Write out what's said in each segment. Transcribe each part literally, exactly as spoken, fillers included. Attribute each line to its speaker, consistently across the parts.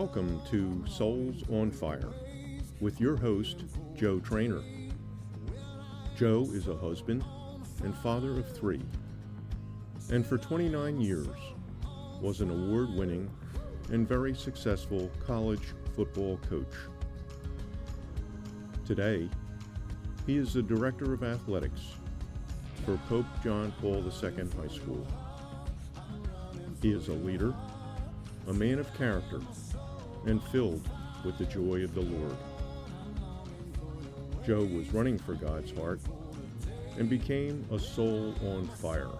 Speaker 1: Welcome to Souls on Fire with your host, Joe Trainer. Joe is a husband and father of three, and for twenty-nine years was an award-winning and very successful college football coach. Today, he is the Director of Athletics for Pope John Paul the Second High School. He is a leader, a man of character, and filled with the joy of the Lord. Joe was running for God's heart and became a soul on fire.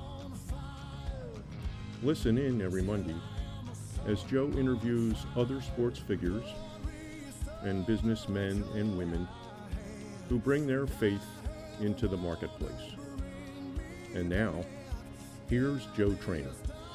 Speaker 1: Listen in every Monday as Joe interviews other sports figures and businessmen and women who bring their faith into the marketplace. And now, here's Joe Trainer.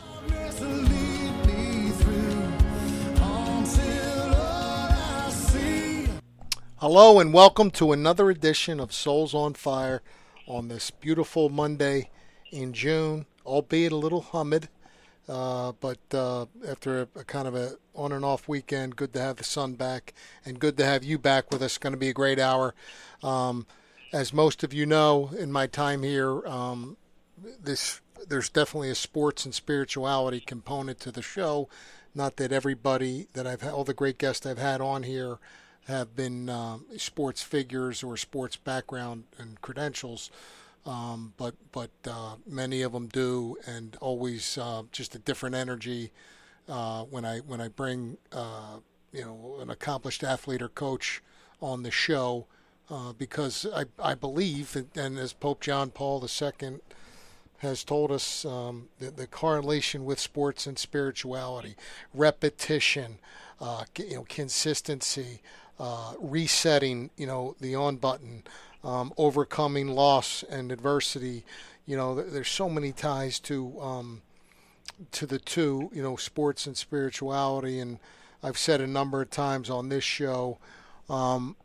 Speaker 2: Hello and welcome to another edition of Souls on Fire on this beautiful Monday in June, albeit a little humid, uh, but uh, after a, a kind of a on and off weekend, good to have the sun back and good to have you back with us. Going to be a great hour. Um, as most of you know, in my time here, um, this there's definitely a sports and spirituality component to the show. Not that everybody that I've had, all the great guests I've had on here have been uh, sports figures or sports background and credentials, um, but but uh, many of them do, and always uh, just a different energy uh, when I when I bring uh, you know an accomplished athlete or coach on the show, uh, because I I believe, and as Pope John Paul the Second has told us, um, the, the correlation with sports and spirituality, repetition, uh, you know, consistency. Uh, resetting, you know, the on button, um, overcoming loss and adversity. You know, th- there's so many ties to um, to the two, you know, sports and spirituality. And I've said a number of times on this show, um,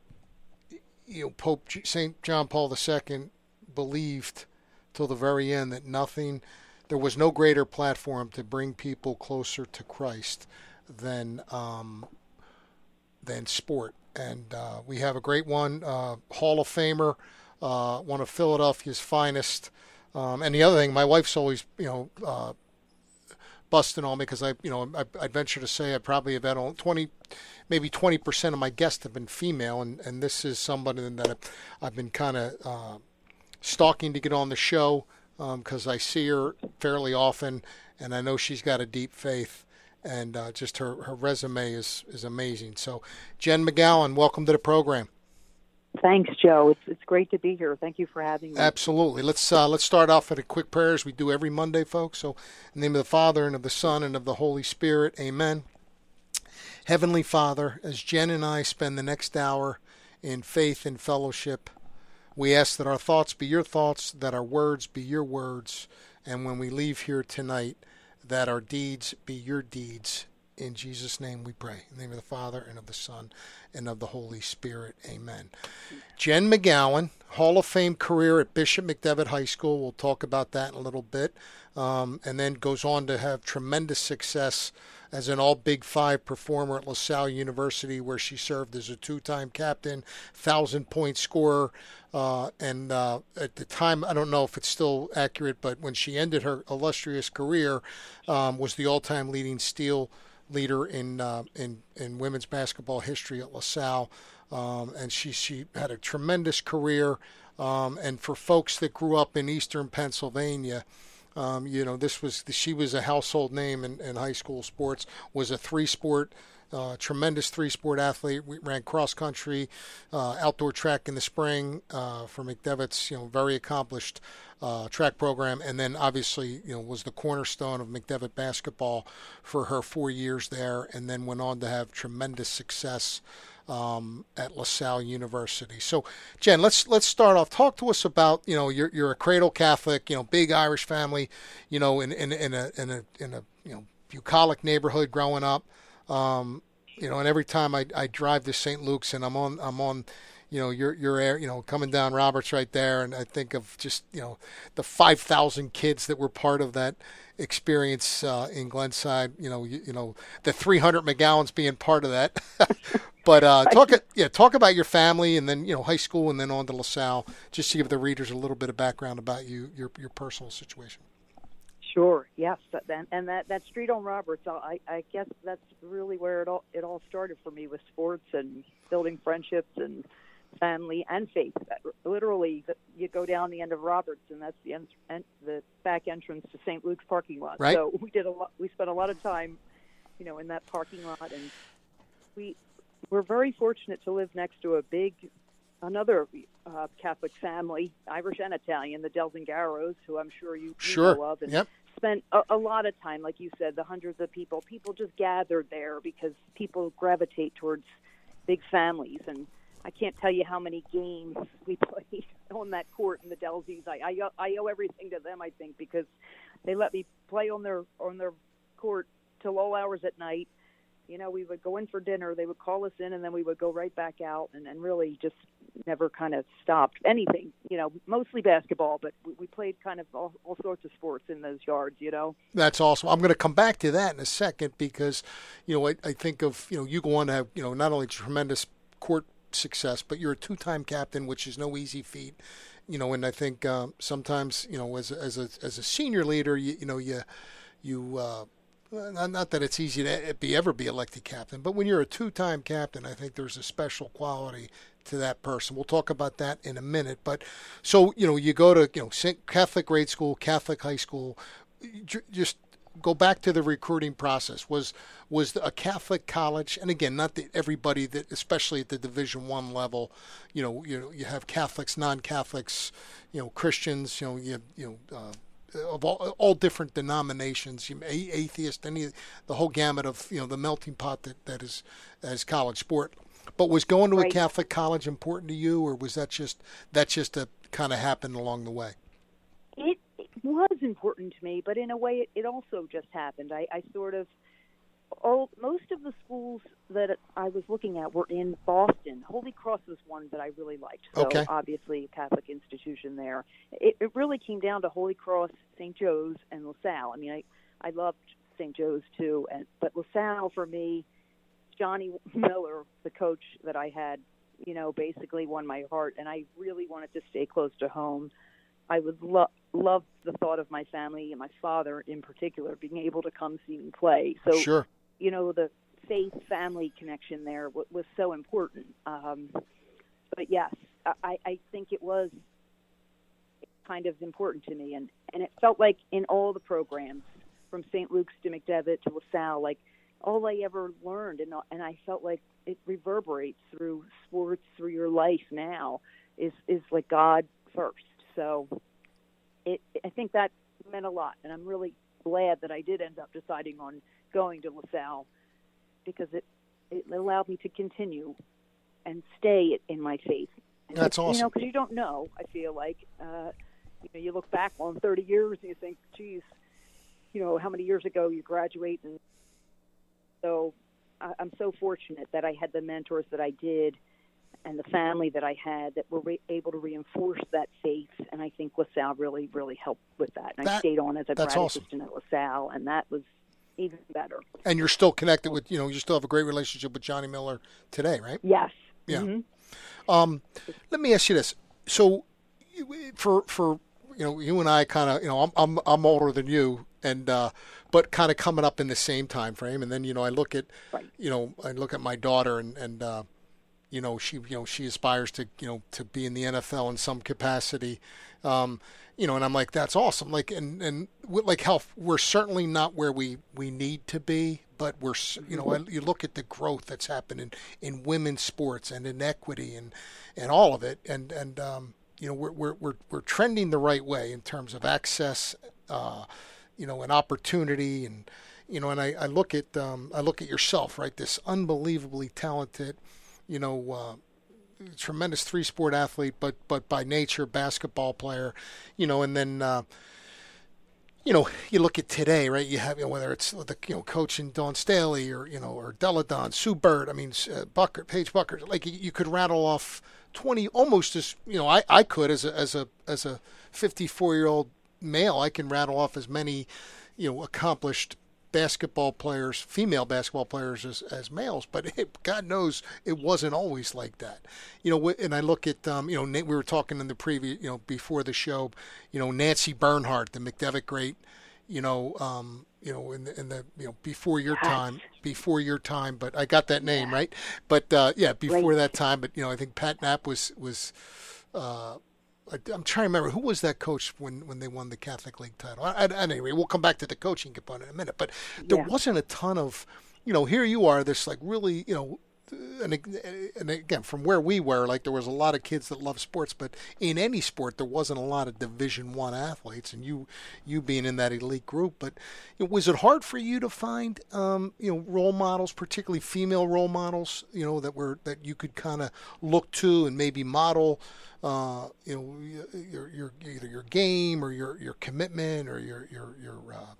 Speaker 2: you know, Pope Saint John Paul the Second believed till the very end that nothing, there was no greater platform to bring people closer to Christ than um, than sport. And uh, we have a great one, uh, Hall of Famer, uh, one of Philadelphia's finest. Um, and the other thing, my wife's always, you know, uh, busting on me because I, you know, I, I'd venture to say I probably have had only twenty, maybe twenty percent of my guests have been female, and, and this is somebody that I've, I've been kind of uh, stalking to get on the show because um, I see her fairly often, and I know she's got a deep faith. And uh, just her, her resume is, is amazing. So, Jen McGowan, welcome to the program.
Speaker 3: Thanks, Joe. It's it's great to be here. Thank you for having me.
Speaker 2: Absolutely. Let's uh, let's start off with a quick prayer as we do every Monday, folks. So, in the name of the Father, and of the Son, and of the Holy Spirit, amen. Heavenly Father, as Jen and I spend the next hour in faith and fellowship, we ask that our thoughts be your thoughts, that our words be your words, and when we leave here tonight, that our deeds be your deeds. In Jesus' name we pray. In the name of the Father, and of the Son, and of the Holy Spirit. Amen. Jen McGowan, Hall of Fame career at Bishop McDevitt High School. We'll talk about that in a little bit. Um, and then goes on to have tremendous success as an all-Big Five performer at LaSalle University, where she served as a two-time captain, thousand-point scorer. Uh, and uh, at the time, I don't know if it's still accurate, but when she ended her illustrious career, um, was the all-time leading steal leader in uh, in in women's basketball history at LaSalle. Um, and she she had a tremendous career. Um, and for folks that grew up in eastern Pennsylvania, um, you know, this was she was a household name in, in high school sports. Was a three-sport. Uh, tremendous three-sport athlete. We ran cross-country, uh, outdoor track in the spring uh, for McDevitt's, you know, very accomplished uh, track program, and then obviously, you know, was the cornerstone of McDevitt basketball for her four years there, and then went on to have tremendous success um, at LaSalle University. So, Jen, let's let's start off. Talk to us about, you know, you're you're a cradle Catholic, you know, big Irish family, you know, in in in a in a in a you know bucolic neighborhood growing up. Um, you know, and every time I, I drive to Saint Luke's and I'm on I'm on, you know, your your air, you know, coming down Roberts right there, and I think of just, you know, the five thousand kids that were part of that experience uh, in Glenside. You know, you, you know, the three hundred McGowans being part of that. But uh, talk, yeah, talk about your family, and then, you know, high school, and then on to LaSalle, just to give the readers a little bit of background about you, your your personal situation.
Speaker 3: Sure. Yes. And, and that, that street on Roberts, I, I guess that's really where it all it all started for me, with sports and building friendships and family and faith. Literally, you go down the end of Roberts, and that's the en- en- the back entrance to Saint Luke's parking lot.
Speaker 2: Right.
Speaker 3: So we did a lot. We spent a lot of time, you know, in that parking lot, and we we're very fortunate to live next to a big, another uh, Catholic family, Irish and Italian, the Delzingaros, who I'm sure you, you
Speaker 2: sure.
Speaker 3: know of, and
Speaker 2: yep.
Speaker 3: spent a, a lot of time, like you said, the hundreds of people. People just gathered there because people gravitate towards big families, and I can't tell you how many games we played on that court in the Delzis. I, I, I owe everything to them, I think, because they let me play on their on their court till all hours at night. You know, we would go in for dinner, they would call us in, and then we would go right back out, and, and really just never kind of stopped anything, you know, mostly basketball, but we, we played kind of all, all sorts of sports in those yards, you know.
Speaker 2: That's awesome. I'm going to come back to that in a second because, you know, I, I think of, you know, you go on to have, you know, not only tremendous court success, but you're a two-time captain, which is no easy feat, you know, and I think uh, sometimes, you know, as a, as a, as a senior leader, you, you know, you, you, uh, Not, not that it's easy to be ever be elected captain, but when you're a two-time captain, I think there's a special quality to that person. We'll talk about that in a minute. But so, you know, you go to, you know, Catholic grade school, Catholic high school, just go back to the recruiting process. Was was a Catholic college, and again, not that everybody that, especially at the Division One level, you know, you know, you have Catholics, non-Catholics, you know, Christians, you know, you you know. Uh, of all, all different denominations, atheist, any the whole gamut of, you know, the melting pot that, that is as college sport. But was going to
Speaker 3: right.
Speaker 2: a Catholic college important to you, or was that just that just a kind of happened along the way?
Speaker 3: It, it was important to me, but in a way, it, it also just happened. I, I sort of all most of the schools that I was looking at were in Boston. Holy Cross was one that I really liked. So
Speaker 2: okay.
Speaker 3: obviously a Catholic institution there. It, it really came down to Holy Cross, Saint Joe's, and LaSalle. I mean, I, I loved Saint Joe's too, and but LaSalle for me, Johnny Miller, the coach that I had, you know, basically won my heart, and I really wanted to stay close to home. I would lo- love the thought of my family and my father in particular being able to come see me play. So,
Speaker 2: sure.
Speaker 3: you know, the faith-family connection there w- was so important. Um, but yes, I, I think it was kind of important to me. And, and it felt like in all the programs, from Saint Luke's to McDevitt to LaSalle, like all I ever learned, and, and I felt like it reverberates through sports, through your life now, is, is like God first. So it, I think that meant a lot. And I'm really glad that I did end up deciding on going to LaSalle, because it, it allowed me to continue and stay in my faith.
Speaker 2: That's awesome.
Speaker 3: You know, because you don't know, I feel like, uh, you know, you look back on thirty years and you think, geez, you know, how many years ago you graduate. And so I, I'm so fortunate that I had the mentors that I did and the family that I had that were re- able to reinforce that faith. And I think LaSalle really, really helped with that. And
Speaker 2: that,
Speaker 3: I stayed on as a grad
Speaker 2: awesome.
Speaker 3: assistant at LaSalle, and that was even better.
Speaker 2: And you're still connected with, you know, you still have a great relationship with Johnny Miller today, right?
Speaker 3: Yes.
Speaker 2: Yeah.
Speaker 3: Mm-hmm.
Speaker 2: Um, let me ask you this. So for, for, you know, you and I kind of, you know, I'm, I'm, I'm older than you, and, uh, but kind of coming up in the same time frame. And then, you know, I look at,
Speaker 3: right.
Speaker 2: you know, I look at my daughter and, and, uh, you know, she, you know, she aspires to, you know, to be in the N F L in some capacity. Um, you know, and I'm like, that's awesome. Like, and, and like how we're certainly not where we, we need to be, but we're, you know, you look at the growth that's happened in, in women's sports and in equity and, and all of it. And, and, um, you know, we're, we're, we're, we're trending the right way in terms of access, uh, you know, and opportunity. And, you know, and I, I look at, um, I look at yourself, right? This unbelievably talented, you know, uh, tremendous three-sport athlete, but but by nature basketball player, you know, and then uh, you know, you look at today, right? You have, you know, whether it's the, you know, coaching Dawn Staley or, you know, or Deladon, Sue Bird, I mean, uh, Bucker, Paige Bucker, like you, you could rattle off twenty, almost as, you know, I, I could as a, as a, as a fifty-four year old male, I can rattle off as many, you know, accomplished basketball players, female basketball players as, as males, but it, God knows it wasn't always like that. You know, and I look at, um, you know, we were talking in the previous, you know, before the show, you know, Nancy Bernhardt, the McDevitt great, you know, um, you know, in the, in the, you know, before your time, before your time, but I got that name, yeah. right? But, uh, yeah, before right. that time, but, you know, I think Pat Knapp was, was, uh, I'm trying to remember who was that coach when, when they won the Catholic League title. I, I, anyway, we'll come back to the coaching component in a minute. But there yeah. wasn't a ton of, you know, here you are, this like really, you know, and, and again, from where we were, like there was a lot of kids that love sports, but in any sport there wasn't a lot of Division One athletes, and you you being in that elite group. But you know, was it hard for you to find, um, you know, role models, particularly female role models, you know, that were that you could kind of look to and maybe model? Uh, you know, your your either your game or your, your commitment or your your your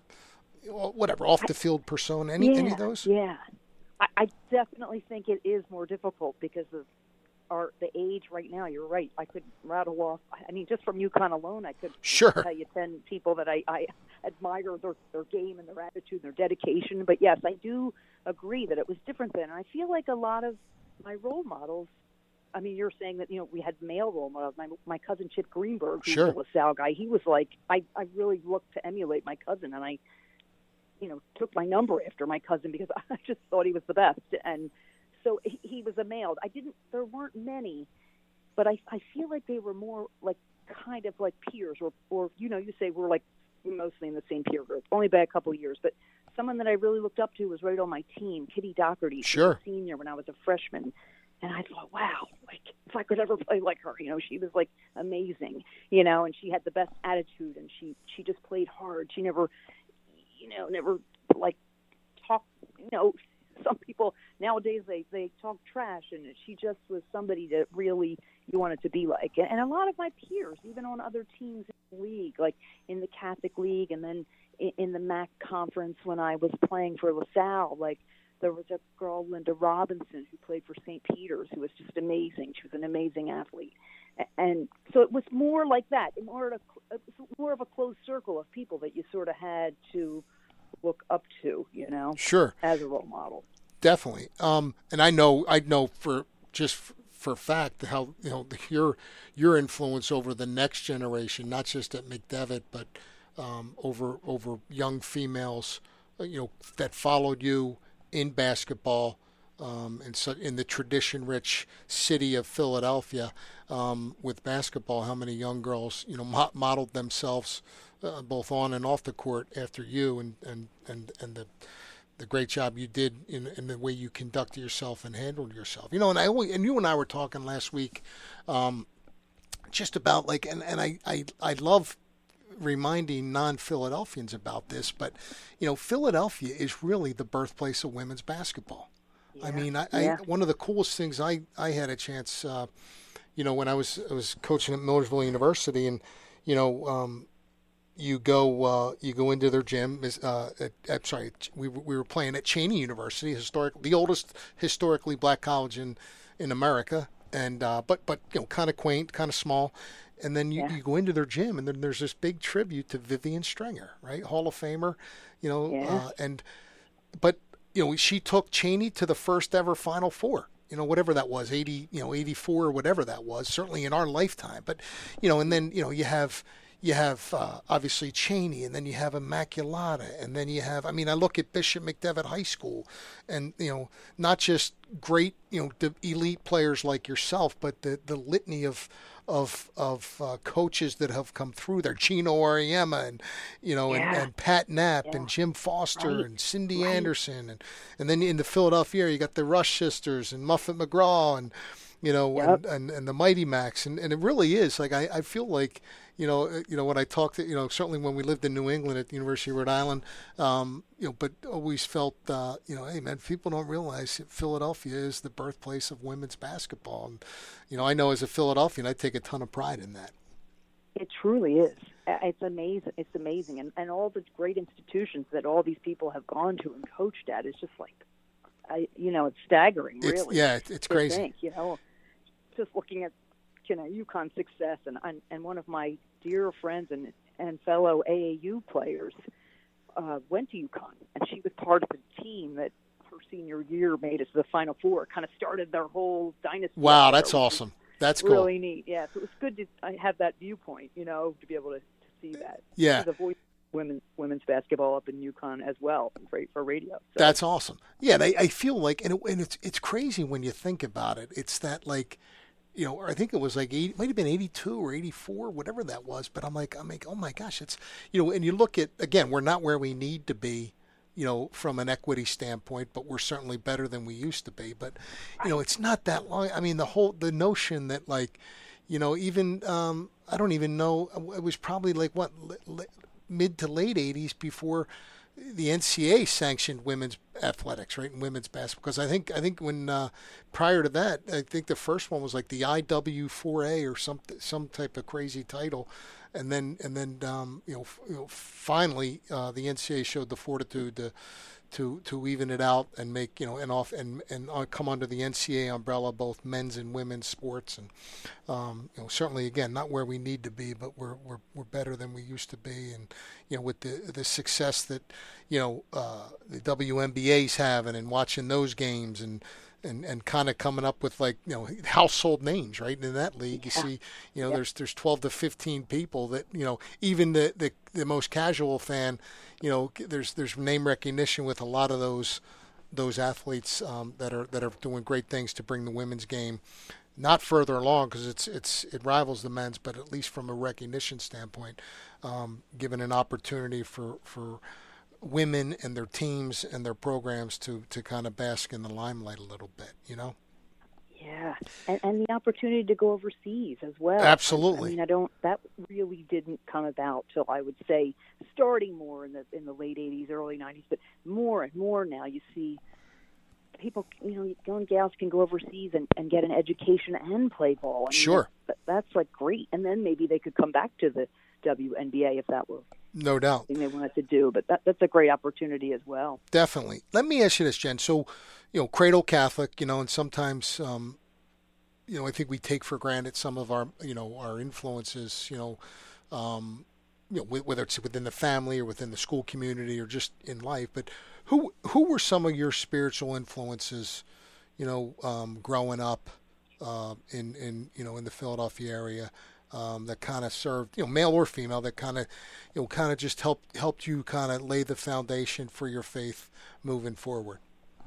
Speaker 2: uh, whatever off the field persona. Any
Speaker 3: yeah,
Speaker 2: any of those?
Speaker 3: Yeah, I, I definitely think it is more difficult because of our the age right now. You're right. I could rattle off. I mean, just from UConn alone, I could
Speaker 2: sure.
Speaker 3: tell you ten people that I, I admire their their game and their attitude, and their dedication. But yes, I do agree that it was different then. And I feel like a lot of my role models. I mean, you're saying that, you know, we had male role models. My, my cousin Chip Greenberg, who's
Speaker 2: sure.
Speaker 3: a LaSalle guy, he was like, I, I really looked to emulate my cousin, and I, you know, took my number after my cousin because I just thought he was the best. And so he, he was a male. I didn't, there weren't many, but I, I feel like they were more like kind of like peers or, or, you know, you say we're like mostly in the same peer group, only by a couple of years. But someone that I really looked up to was right on my team, Kitty Doherty.
Speaker 2: Sure.
Speaker 3: She was a senior when I was a freshman. And I thought, wow, like if I could ever play like her, you know, she was like amazing, you know, and she had the best attitude, and she, she just played hard. She never, you know, never like talk, you know, some people nowadays they, they talk trash, and she just was somebody that really you wanted to be like. And a lot of my peers, even on other teams in the league, like in the Catholic League and then in, in the M A C conference when I was playing for LaSalle, like, there was a girl, Linda Robinson, who played for Saint Peter's, who was just amazing. She was an amazing athlete. And so it was more like that, more, of a, more of a closed circle of people that you sort of had to look up to, you know,
Speaker 2: sure,
Speaker 3: as a role model.
Speaker 2: Definitely. Um, and I know, I know for just for a fact how, you know, your your influence over the next generation, not just at McDevitt, but um, over over young females, you know, that followed you in basketball, um, in, so, in the tradition-rich city of Philadelphia, um, with basketball, how many young girls, you know, mo- modeled themselves uh, both on and off the court after you, and and, and, and the the great job you did in, in the way you conducted yourself and handled yourself. You know, and I always, and you and I were talking last week, um, just about like, and, and I, I I love reminding non-Philadelphians about this, but you know, Philadelphia is really the birthplace of women's basketball. Yeah, I mean, I, yeah. I one of the coolest things I, I had a chance, uh, you know, when I was I was coaching at Millersville University, and you know, um, you go uh, you go into their gym. Uh, at, at, sorry, we we were playing at Cheney University, historic, the oldest historically black college in in America, and uh, but but you know, kind of quaint, kind of small. And then you, yeah. you go into their gym, and then there's this big tribute to Vivian Stringer, right? Hall of Famer, you know,
Speaker 3: yeah.
Speaker 2: uh, and, but, you know, she took Cheney to the first ever Final Four, you know, whatever that was, eighty, you know, eighty-four or whatever that was, certainly in our lifetime. But, you know, and then, you know, you have, you have uh, obviously Cheney, and then you have Immaculata, and then you have, I mean, I look at Bishop McDevitt High School, and, you know, not just great, you know, the elite players like yourself, but the, the litany of, of of uh, coaches that have come through there, Gino Auriemma, and you know, yeah. and, and Pat Knapp, yeah. and Jim Foster, right. and Cindy right. Anderson, and and then in the Philadelphia area, you got the Rush sisters and Muffet McGraw, and you know, yep. and, and and the Mighty Macs, and, and it really is like I, I feel like you know you know when I talked to, you know, certainly when we lived in New England at the University of Rhode Island, um, you know, but always felt uh, you know, hey man, people don't realize that Philadelphia is the birthplace of women's basketball, and you know, I know as a Philadelphian, I take a ton of pride in that.
Speaker 3: It truly is. It's amazing. It's amazing, and and all the great institutions that all these people have gone to and coached at is just like, I you know, it's staggering.
Speaker 2: It's,
Speaker 3: really,
Speaker 2: yeah, it's
Speaker 3: to
Speaker 2: crazy.
Speaker 3: think, you know, just looking at you know UConn's success, and and, and one of my dear friends and and fellow A A U players uh, went to UConn, and she was part of the team that her senior year made it to the Final Four. Kind of started their whole dynasty.
Speaker 2: Wow, that's awesome. That's cool.
Speaker 3: Really neat. Yeah, so it was good to have that viewpoint, you know, to be able to, to see that.
Speaker 2: Yeah.
Speaker 3: The voice of women, women's basketball up in UConn as well, great for radio. So.
Speaker 2: That's awesome. Yeah, they, I feel like, and, it, and it's it's crazy when you think about it. It's that like, you know, I think it was like eighty, might have been eighty-two or eighty-four, whatever that was. But I'm like, I'm like, oh my gosh, it's, you know, and you look at, again, we're not where we need to be, you know, from an equity standpoint, but we're certainly better than we used to be. But, you know, it's not that long. I mean, the whole, the notion that like, you know, even, um, I don't even know, it was probably like what, mid to late eighties before the N C A A sanctioned women's athletics, right, and women's basketball. Because I think, I think when, uh, prior to that, I think the first one was like the I W four A or some, some type of crazy title. And then, and then, um, you know, f- you know finally, uh, the N C A A showed the fortitude to, to, to even it out and make, you know, and off and and uh, come under the N C A A umbrella, both men's and women's sports, and um, you know, certainly again, not where we need to be, but we're we're we're better than we used to be, and you know, with the the success that you know uh, the W N B A's having and watching those games and. And, and kind of coming up with like you know household names, right? In that league, you see, you know, yep. there's there's twelve to fifteen people that you know even the, the, the most casual fan, you know, there's there's name recognition with a lot of those those athletes um, that are that are doing great things to bring the women's game not further along because it's it's it rivals the men's, but at least from a recognition standpoint, um, given an opportunity for for. women and their teams and their programs to, to kind of bask in the limelight a little bit, you know?
Speaker 3: Yeah, and, and the opportunity to go overseas as well.
Speaker 2: Absolutely.
Speaker 3: I, I mean, I don't. That really didn't come about till I would say starting more in the in the late eighties, early nineties, but more and more now you see people, you know, young gals can go overseas and, and get an education and play ball. I mean,
Speaker 2: sure.
Speaker 3: That, that's like great, and then maybe they could come back to the W N B A if that were.
Speaker 2: No doubt.
Speaker 3: Thing they wanted to do, but that, that's a great opportunity as well.
Speaker 2: Definitely. Let me ask you this, Jen. So, you know, Cradle Catholic, you know, and sometimes, um, you know, I think we take for granted some of our, you know, our influences, you know, um, you know, whether it's within the family or within the school community or just in life. But who who were some of your spiritual influences, you know, um, growing up uh, in in you know in the Philadelphia area? Um, that kind of served, you know, male or female, that kind of, you know, kind of just helped helped you kind of lay the foundation for your faith moving forward?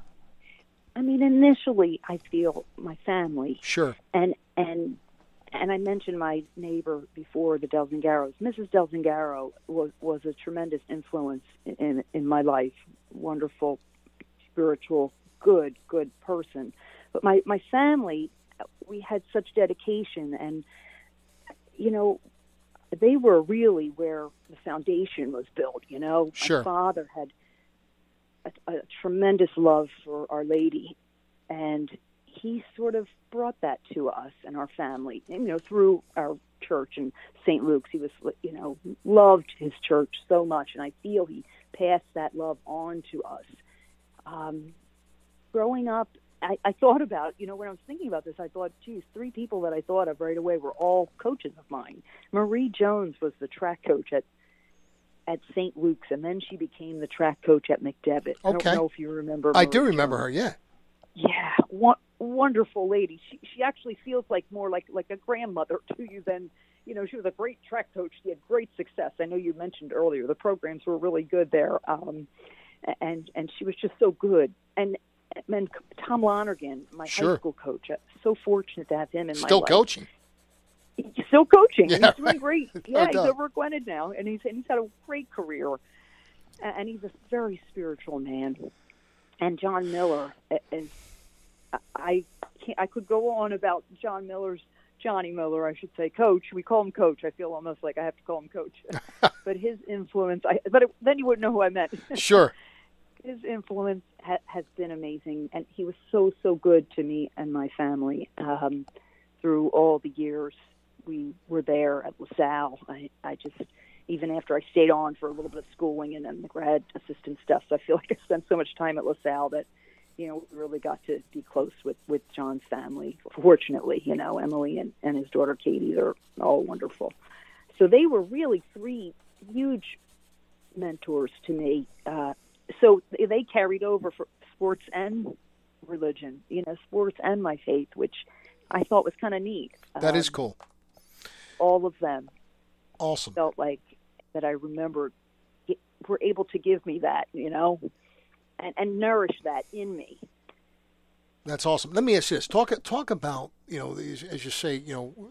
Speaker 3: I mean, initially, I feel my family.
Speaker 2: Sure.
Speaker 3: And and and I mentioned my neighbor before, the Delzingaros. Missus Delzingaro was was a tremendous influence in in my life. Wonderful, spiritual, good, good person. But my my family, we had such dedication and. You know, they were really where the foundation was built, you know.
Speaker 2: Sure.
Speaker 3: My father had a, a tremendous love for Our Lady, and he sort of brought that to us and our family, and, you know, through our church in Saint Luke's. He was, you know, loved his church so much, and I feel he passed that love on to us. Um, growing up, I, I thought about, you know, when I was thinking about this, I thought, geez, three people that I thought of right away were all coaches of mine. Marie Jones was the track coach at at Saint Luke's, and then she became the track coach at McDevitt.
Speaker 2: Okay.
Speaker 3: I don't know if you remember
Speaker 2: I
Speaker 3: Marie
Speaker 2: do remember
Speaker 3: Jones.
Speaker 2: her, yeah.
Speaker 3: Yeah, wa- wonderful lady. She she actually feels like more like, like a grandmother to you than, you know, she was a great track coach. She had great success. I know you mentioned earlier the programs were really good there, um, and and she was just so good. And And Tom Lonergan, my
Speaker 2: sure.
Speaker 3: high school coach, I'm so fortunate to have him in
Speaker 2: Still
Speaker 3: my life.
Speaker 2: Still coaching.
Speaker 3: He's still coaching.
Speaker 2: Yeah,
Speaker 3: he's doing
Speaker 2: right.
Speaker 3: great.
Speaker 2: No
Speaker 3: Yeah, he's
Speaker 2: doubt.
Speaker 3: over at Gwinnett now, and he's and he's had a great career. And he's a very spiritual man. And John Miller is. I can't, I could go on about John Miller's Johnny Miller, I should say, coach. We call him coach. I feel almost like I have to call him coach. But his influence. I, but it, then you wouldn't know who I meant.
Speaker 2: Sure.
Speaker 3: His influence ha- has been amazing, and he was so, so good to me and my family um, through all the years. we were there at LaSalle. I, I just, even after I stayed on for a little bit of schooling and then the grad assistant stuff, so I feel like I spent so much time at LaSalle that, you know, we really got to be close with, with John's family. Fortunately, you know, Emily and, and his daughter Katie, they're all wonderful. So they were really three huge mentors to me. Uh, so they carried over for sports and religion, you know, sports and my faith, which I thought was kind of neat.
Speaker 2: That
Speaker 3: um,
Speaker 2: is cool.
Speaker 3: All of them.
Speaker 2: Awesome.
Speaker 3: Felt like that I remembered were able to give me that, you know, and, and nourish that in me.
Speaker 2: That's awesome. Let me ask you this. Talk talk about, you know, these, as you say, you know,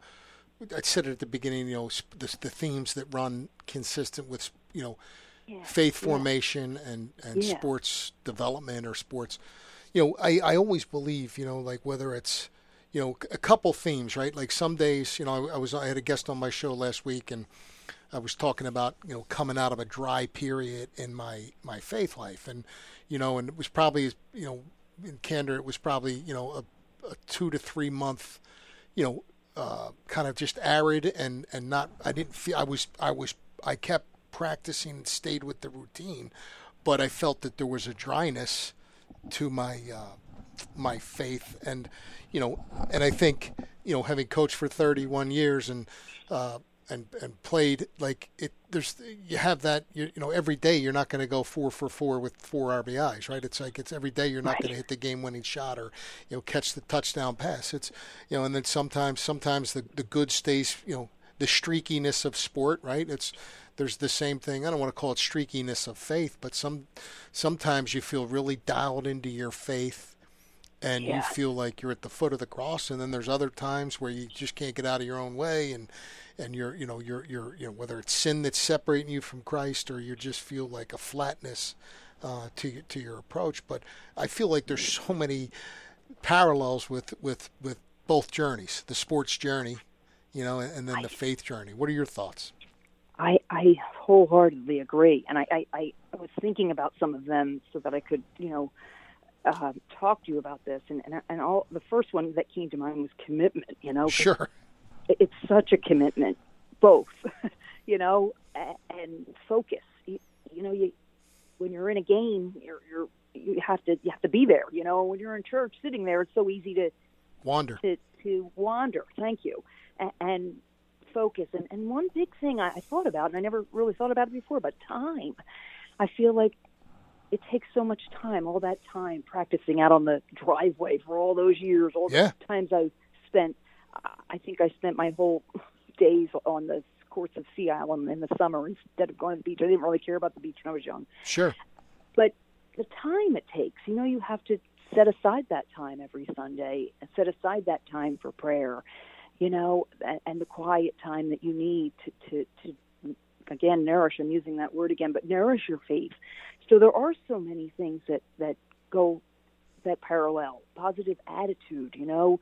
Speaker 2: I said it at the beginning, you know, the, the themes that run consistent with, you know,
Speaker 3: Yeah.
Speaker 2: faith
Speaker 3: Yeah.
Speaker 2: formation and, and
Speaker 3: Yeah.
Speaker 2: sports development or sports. You know, I, I always believe, you know, like whether it's, you know, a couple themes, right? Like some days, you know, I, I was I had a guest on my show last week, and I was talking about, you know, coming out of a dry period in my, my faith life. And, you know, and it was probably, you know, in candor, it was probably, you know, a, a two to three month, you know, uh, kind of just arid and, and not, I didn't feel, I was, I was, I kept practicing and stayed with the routine, but I felt that there was a dryness to my, uh, my faith. And, you know, and I think, you know, having coached for thirty-one years and, uh, and, and played, like it, there's, you have that, you, you know, every day you're not going to go four for four with four R B Is, right? It's like, it's every day you're not
Speaker 3: Right.
Speaker 2: going to hit the game winning shot or, you know, catch the touchdown pass. It's, you know, and then sometimes, sometimes the, the good stays, you know, the streakiness of sport, right? It's, there's the same thing. I don't want to call it streakiness of faith, but some, sometimes you feel really dialed into your faith and
Speaker 3: Yeah.
Speaker 2: you feel like you're at the foot of the cross. And then there's other times where you just can't get out of your own way. And, and you're, you know, you're, you're, you know, whether it's sin that's separating you from Christ or you just feel like a flatness uh, to, to your approach. But I feel like there's so many parallels with, with, with both journeys, the sports journey, you know, and then the faith journey. What are your thoughts?
Speaker 3: I, I wholeheartedly agree. And I, I, I was thinking about some of them so that I could, you know, uh, talk to you about this. And, and, and all the first one that came to mind was commitment, you know. 'cause
Speaker 2: Sure.
Speaker 3: it- It's such a commitment, both, you know, and, and focus. You, you know, you when you're in a game, you're, you're you have to you have to be there. You know, when you're in church, sitting there, it's so easy to
Speaker 2: Wander.
Speaker 3: to, to wander. Thank you, and, and focus. And, and one big thing I, I thought about, and I never really thought about it before, but time. I feel like it takes so much time, all that time practicing out on the driveway for all those years, all
Speaker 2: Yeah.
Speaker 3: the times I spent. I think I spent my whole days on the courts of Sea Island in the summer instead of going to the beach. I didn't really care about the beach when I was young.
Speaker 2: Sure.
Speaker 3: But the time it takes, you know, you have to set aside that time every Sunday and set aside that time for prayer, you know, and, and the quiet time that you need to, to, to, again, nourish. I'm using that word again, but nourish your faith. So there are so many things that, that go, that parallel. Positive attitude, you know,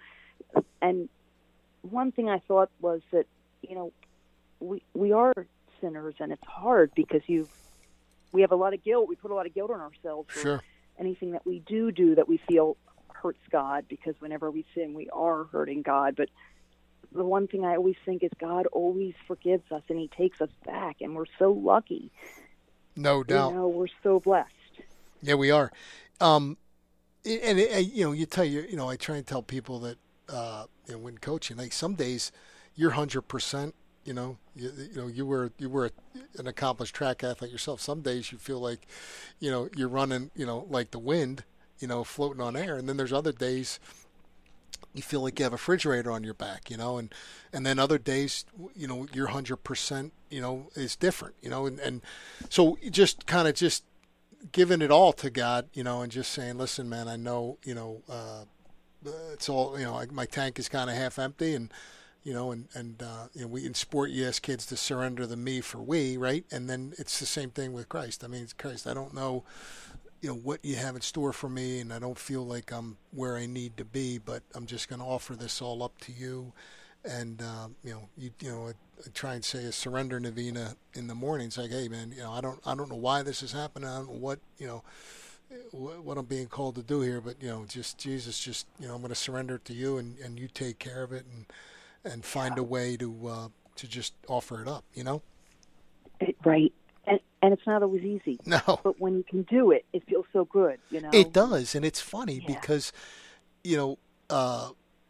Speaker 3: and one thing I thought was that, you know, we we are sinners, and it's hard because you we have a lot of guilt. We put a lot of guilt on ourselves for
Speaker 2: Sure.
Speaker 3: anything that we do do that we feel hurts God, because whenever we sin, we are hurting God. But the one thing I always think is God always forgives us, and he takes us back, and we're so lucky.
Speaker 2: No doubt.
Speaker 3: You know, we're so blessed.
Speaker 2: Yeah, we are. Um, and, and, you know, you tell you, you know, I try and tell people that, uh, you know, when coaching, like some days you're one hundred percent, you know, you, you know, you were, you were an accomplished track athlete yourself. Some days you feel like, you know, you're running, you know, like the wind, you know, floating on air. And then there's other days you feel like you have a refrigerator on your back, you know, and, and then other days, you know, your one hundred percent, you know, is different, you know, and, and so just kind of just giving it all to God, you know, and just saying, listen, man, I know, you know, uh, it's all, you know, my tank is kind of half empty, and, you know, and, and, uh, you know, we in sport, you ask kids to surrender the me for we, right? And then it's the same thing with Christ. I mean, it's Christ, I don't know, you know, what you have in store for me, and I don't feel like I'm where I need to be, but I'm just going to offer this all up to you. And, um, you know, you, you know, I, I try and say a surrender novena in the morning. It's like, hey man, you know, I don't, I don't know why this is happening. I don't know what, you know, what, what I'm being called to do here, but, you know, just Jesus, just, you know, I'm going to surrender it to you, and, and you take care of it. And, and find a way to uh, to just offer it up, you know?
Speaker 3: It, right. And, and it's not always easy.
Speaker 2: No.
Speaker 3: But when you can do it, it feels so good, you know?
Speaker 2: It does, and it's funny
Speaker 3: Yeah.
Speaker 2: because, you know, uh,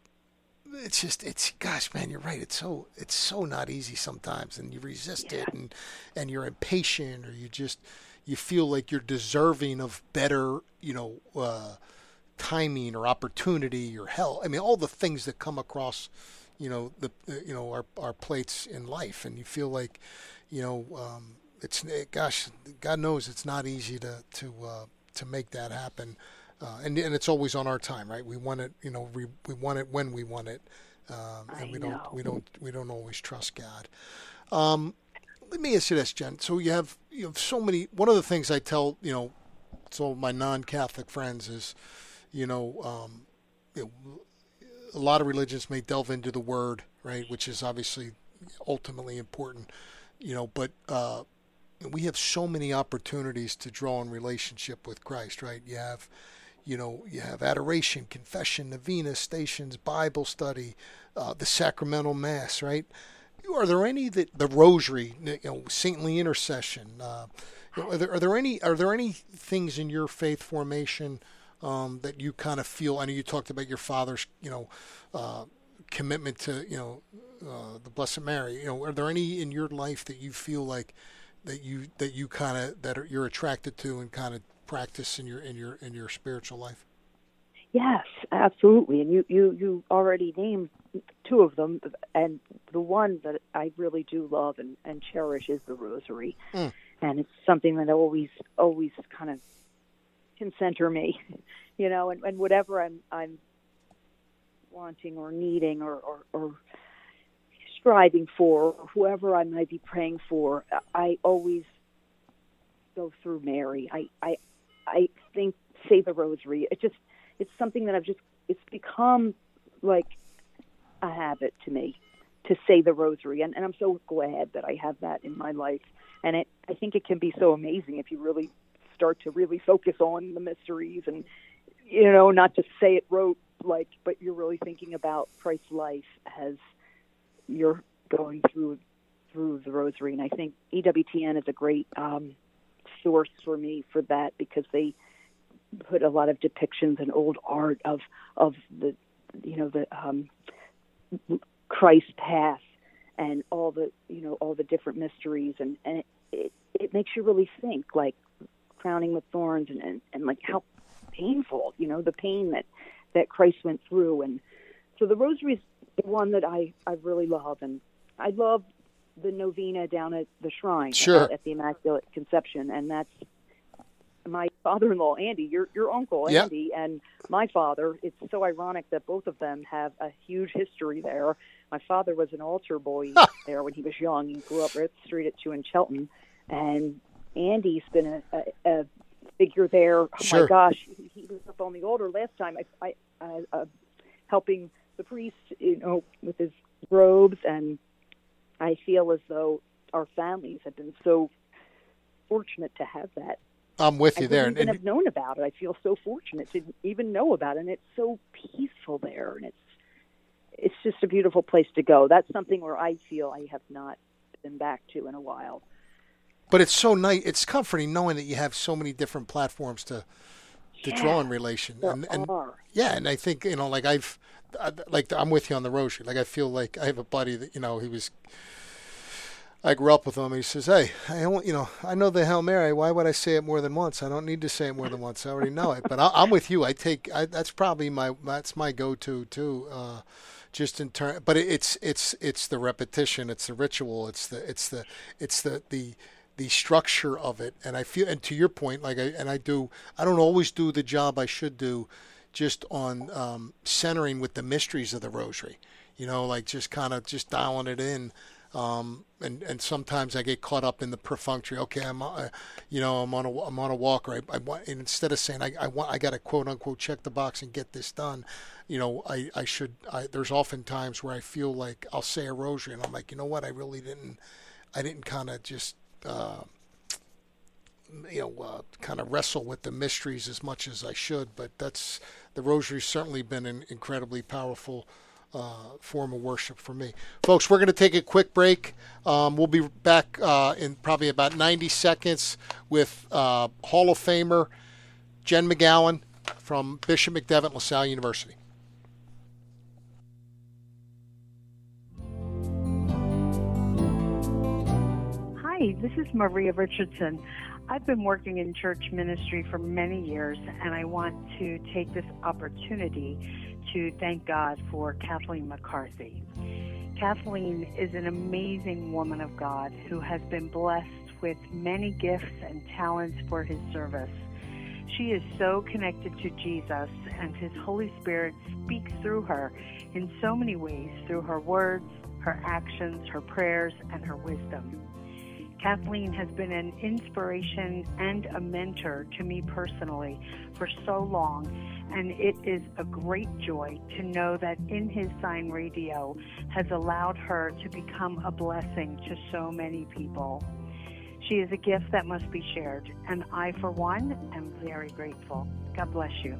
Speaker 2: it's just, it's, gosh, man, you're right. It's so, it's so not easy sometimes, and you resist
Speaker 3: Yeah.
Speaker 2: it, and, and you're impatient, or you just, you feel like you're deserving of better, you know, uh, timing or opportunity or help. I mean, all the things that come across, you know, the, uh, you know, our, our plates in life, and you feel like, you know, um, it's, it, gosh, God knows it's not easy to, to, uh, to make that happen. Uh, and and it's always on our time, right? We want it, you know, we we want it when we want it, um, and
Speaker 3: I
Speaker 2: we
Speaker 3: know.
Speaker 2: don't we don't we don't always trust God. Um, let me ask you this, Jen. So you have you have so many. One of the things I tell you know, so my non-Catholic friends is, you know, um, you know, a lot of religions may delve into the Word, right, which is obviously ultimately important, you know, but uh, we have so many opportunities to draw in relationship with Christ, right? You have You know, you have adoration, confession, novena, stations, Bible study, uh, the sacramental mass, right? Are there any that the rosary, you know, saintly intercession? Uh, you know, are there are there any are there any things in your faith formation um, that you kind of feel? I know you talked about your father's, you know, uh, commitment to, you know, uh, the Blessed Mary. You know, are there any in your life that you feel like that you that you kind of that are, you're attracted to and kind of practice in your in your in your spiritual life?
Speaker 3: Yes, absolutely. And you, you, you already named two of them, and the one that I really do love and, and cherish is the Rosary.
Speaker 2: Mm.
Speaker 3: And it's something that always always kind of can center me, you know, and, and whatever I'm I'm wanting or needing or, or, or striving for, or whoever I might be praying for, I always go through Mary. I, I I think say the Rosary. It just it's something that I've just it's become like a habit to me to say the Rosary, and, and I'm so glad that I have that in my life. And it I think it can be so amazing if you really start to really focus on the mysteries and, you know, not just say it rote like, but you're really thinking about Christ's life as you're going through through the Rosary. And I think E W T N is a great um, source for me for that, because they put a lot of depictions and old art of of the you know the um, Christ path and all the you know all the different mysteries, and and it, it, it makes you really think, like crowning with thorns, and, and and like how painful, you know the pain that that Christ went through. And so the Rosary is the one that I I really love, and I love the novena down at the shrine,
Speaker 2: Sure.
Speaker 3: at, at the Immaculate Conception, and that's my father-in-law, Andy, your your uncle,
Speaker 2: Yep.
Speaker 3: Andy, and my father. It's so ironic that both of them have a huge history there. My father was an altar boy there when he was young. He grew up right up the street at two in Chelton, and Andy's been a, a, a figure there. Oh
Speaker 2: Sure.
Speaker 3: my gosh, he, he was up on the altar last time, I, I, I uh, helping the priest, you know, with his robes, and I feel as though our families have been so fortunate to have that.
Speaker 2: I'm with you
Speaker 3: I
Speaker 2: there.
Speaker 3: wouldn't even
Speaker 2: And-
Speaker 3: have known about it. I feel so fortunate to even know about it, and it's so peaceful there, and it's it's just a beautiful place to go. That's something where I feel I have not been back to in a while.
Speaker 2: But it's so nice. It's comforting knowing that you have so many different platforms to to
Speaker 3: Yeah,
Speaker 2: draw in relation.
Speaker 3: There
Speaker 2: And, and
Speaker 3: are.
Speaker 2: yeah, and I think you know, like I've, I, like I'm with you on the Rosary. Like I feel like I have a buddy that you know he was. I grew up with him. And he says, "Hey, I don't, you know, I know the Hail Mary. Why would I say it more than once? I don't need to say it more than once. I already know it." But I, I'm with you. I take I, that's probably my that's my go-to too. Uh, just in turn, but it, it's it's it's the repetition. It's the ritual. It's the it's the it's the the the structure of it. And I feel, and to your point, like I and I do. I don't always do the job I should do, just on um, centering with the mysteries of the Rosary. You know, like just kind of just dialing it in. Um, and, and sometimes I get caught up in the perfunctory. Okay, I'm, uh, you know, I'm on a, I'm on a walk, right? I want, and instead of saying I, I want, I got to quote unquote check the box and get this done, you know, I, I should. I, there's often times where I feel like I'll say a rosary, and I'm like, you know what, I really didn't, I didn't kind of just, uh, you know, uh, kind of wrestle with the mysteries as much as I should. But that's the rosary's certainly been an incredibly powerful uh, form of worship for me. Folks, we're going to take a quick break. Um, we'll be back uh, in probably about ninety seconds with uh, Hall of Famer Jen McGowan from Bishop McDevitt LaSalle University.
Speaker 4: Hi, this is Maria Richardson. I've been working in church ministry for many years, and I want to take this opportunity to thank God for Kathleen McCarthy. Kathleen is an amazing woman of God who has been blessed with many gifts and talents for his service. She is so connected to Jesus, and his Holy Spirit speaks through her in so many ways, through her words, her actions, her prayers, and her wisdom. Kathleen has been an inspiration and a mentor to me personally for so long, and it is a great joy to know that In His Sign Radio has allowed her to become a blessing to so many people. She is a gift that must be shared, and I, for one, am very grateful. God bless you.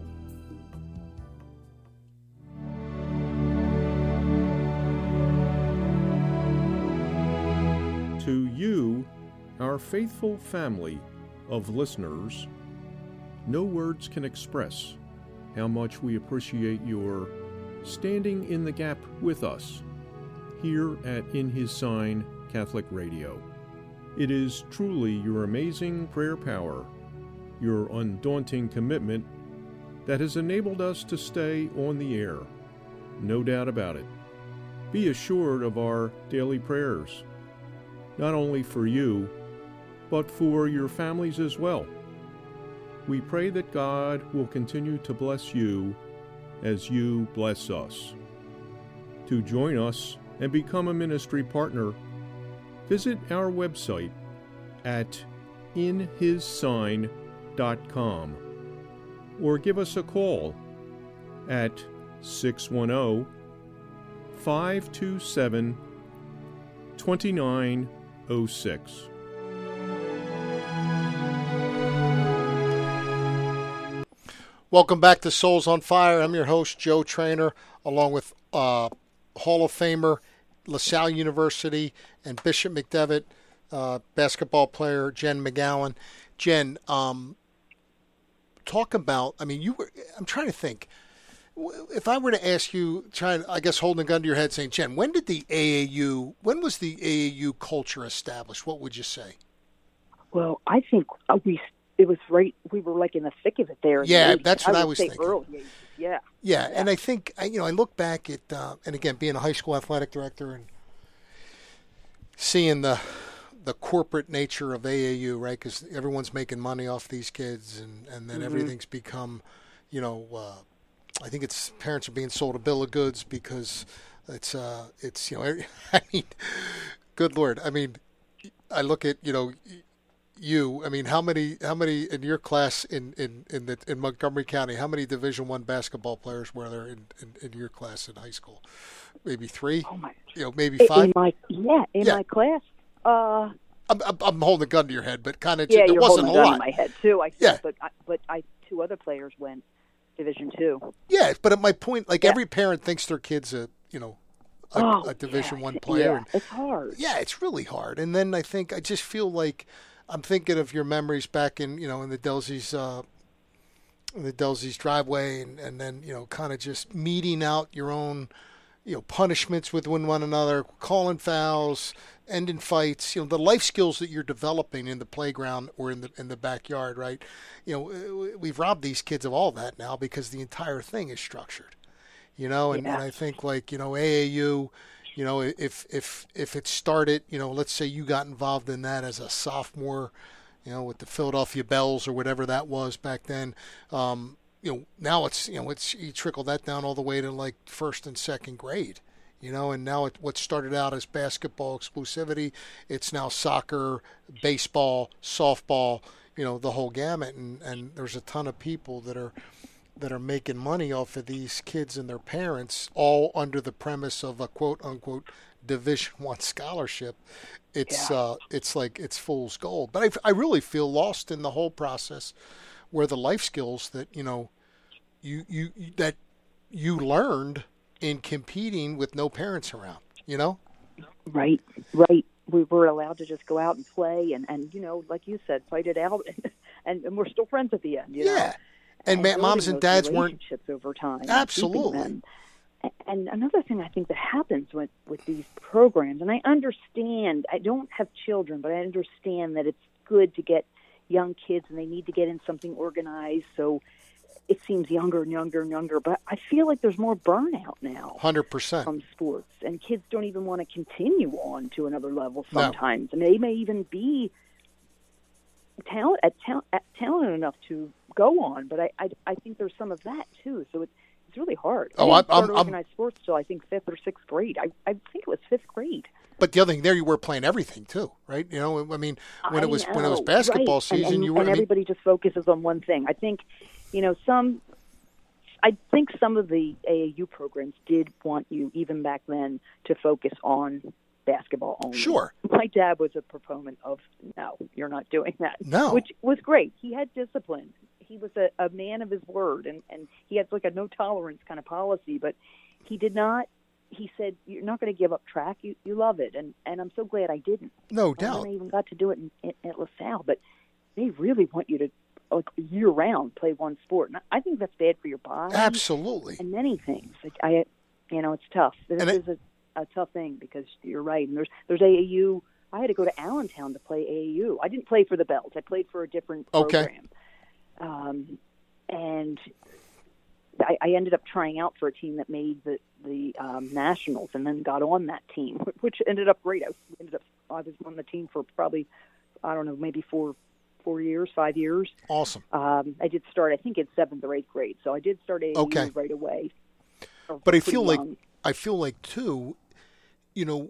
Speaker 1: To you, our faithful family of listeners, no words can express how much we appreciate your standing in the gap with us here at In His Sign Catholic Radio. It is truly your amazing prayer power, your undaunting commitment that has enabled us to stay on the air. No doubt about it. Be assured of our daily prayers, not only for you, but for your families as well. We pray that God will continue to bless you as you bless us. To join us and become a ministry partner, visit our website at in his sign dot com or give us a call at six one zero, five two seven, two nine zero six.
Speaker 2: Welcome back to Souls on Fire. I'm your host, Joe Trainer, along with uh, Hall of Famer, LaSalle University, and Bishop McDevitt uh, basketball player Jen McGowan. Jen, um, talk about, I mean, you were, I'm trying to think. If I were to ask you, trying, I guess holding a gun to your head saying, Jen, when did the A A U, when was the A A U culture established? What would you say?
Speaker 3: Well, I think we it was right, we were like in the thick of it there.
Speaker 2: Yeah,
Speaker 3: the
Speaker 2: that's what I,
Speaker 3: I
Speaker 2: was
Speaker 3: say
Speaker 2: thinking.
Speaker 3: Early eighties. Yeah.
Speaker 2: yeah. Yeah, and I think, you know, I look back at, uh, and again, being a high school athletic director and seeing the the corporate nature of A A U, right, because everyone's making money off these kids, and, and then mm-hmm. everything's become, you know, uh, I think it's parents are being sold a bill of goods because it's, uh, it's you know, I mean, good Lord. I mean, I look at, you know, you, I mean, how many, how many in your class in, in, in, the, in Montgomery County, how many Division One basketball players were there in, in, in your class in high school? Maybe three?
Speaker 3: Oh my.
Speaker 2: You know, maybe five?
Speaker 3: In my, yeah, in yeah. my class. Uh,
Speaker 2: I'm, I'm, I'm holding a gun to your head, but kind of,
Speaker 3: yeah,
Speaker 2: it
Speaker 3: you're
Speaker 2: wasn't
Speaker 3: holding
Speaker 2: a
Speaker 3: a gun
Speaker 2: lot.
Speaker 3: In my head too, I think,
Speaker 2: yeah.
Speaker 3: but, I, but I, two other players went Division Two.
Speaker 2: Yeah, but at my point, like
Speaker 3: yeah.
Speaker 2: every parent thinks their kid's a, you know, a,
Speaker 3: oh,
Speaker 2: a Division
Speaker 3: yeah.
Speaker 2: One player.
Speaker 3: Yeah,
Speaker 2: and,
Speaker 3: it's hard.
Speaker 2: Yeah, it's really hard. And then I think, I just feel like, I'm thinking of your memories back in, you know, in the Delzy's, uh, in the Delzy's driveway, and, and then, you know, kind of just meeting out your own, you know, punishments with one, one another, calling fouls, ending fights, you know, the life skills that you're developing in the playground or in the in the backyard, right? You know, we've robbed these kids of all that now because the entire thing is structured, you know, and,
Speaker 3: yeah.
Speaker 2: and I think, like, you know, A A U, you know, if if if it started, you know, let's say you got involved in that as a sophomore, you know, with the Philadelphia Bells or whatever that was back then, um, you know, now it's, you know, it's, you trickle that down all the way to like first and second grade, you know, and now it, what started out as basketball exclusivity, it's now soccer, baseball, softball, you know, the whole gamut. And, and there's a ton of people that are, that are making money off of these kids and their parents, all under the premise of a quote unquote Division One scholarship. It's,
Speaker 3: yeah.
Speaker 2: uh, it's like, it's fool's gold. But I, I really feel lost in the whole process, where the life skills that, you know, you, you, that you learned in competing with no parents around, you know?
Speaker 3: Right, right. We were allowed to just go out and play and, and you know, like you said, fight it out. And, and we're still friends at the end, you know?
Speaker 2: Yeah. And, and moms and dads weren't.
Speaker 3: Relationships over time.
Speaker 2: Absolutely.
Speaker 3: And another thing I think that happens with, with these programs, and I understand, I don't have children, but I understand that it's good to get young kids and they need to get in something organized. So it seems younger and younger and younger, but I feel like there's more burnout now.
Speaker 2: one hundred percent.
Speaker 3: From sports, and kids don't even want to continue on to another level sometimes. No. And they may even be talent, at, talent, at talented enough to go on, but I, I, I think there's some of that too. So it's, it's really hard.
Speaker 2: Oh,
Speaker 3: I
Speaker 2: didn't
Speaker 3: I'm,
Speaker 2: start
Speaker 3: I'm, organized I'm, sports till I think fifth or sixth grade. I, I think it was fifth grade.
Speaker 2: But the other thing, there you were playing everything too, right? You know, I mean, when
Speaker 3: I
Speaker 2: it was
Speaker 3: know,
Speaker 2: when it was basketball
Speaker 3: right.
Speaker 2: season,
Speaker 3: and, and,
Speaker 2: you were.
Speaker 3: And
Speaker 2: I mean,
Speaker 3: everybody just focuses on one thing. I think, you know, some. I think some of the A A U programs did want you, even back then, to focus on basketball only.
Speaker 2: Sure.
Speaker 3: My dad was a proponent of, no, you're not doing that.
Speaker 2: No.
Speaker 3: Which was great. He had discipline. He was a, a man of his word, and, and he had like a no-tolerance kind of policy, but he did not, he said, you're not going to give up track. You you love it, and, and I'm so glad I didn't.
Speaker 2: No doubt.
Speaker 3: And I even got to do it in, in, at LaSalle, but they really want you to, like, year-round play one sport. And I think that's bad for your body.
Speaker 2: Absolutely.
Speaker 3: And many things. Like I, you know, it's tough. This
Speaker 2: and
Speaker 3: is it, a, a tough thing because you're right. And there's there's A A U. I had to go to Allentown to play A A U. I didn't play for the Bells. I played for a different
Speaker 2: okay.
Speaker 3: program. Um, and I, I ended up trying out for a team that made the the um, nationals, and then got on that team, which ended up great. I ended up I was on the team for probably I don't know maybe four. Four years, five years.
Speaker 2: Awesome.
Speaker 3: Um, I did start, I think, in seventh or eighth grade, so I did start A A U
Speaker 2: okay.
Speaker 3: right away.
Speaker 2: But I feel
Speaker 3: young.
Speaker 2: like I feel like too, you know,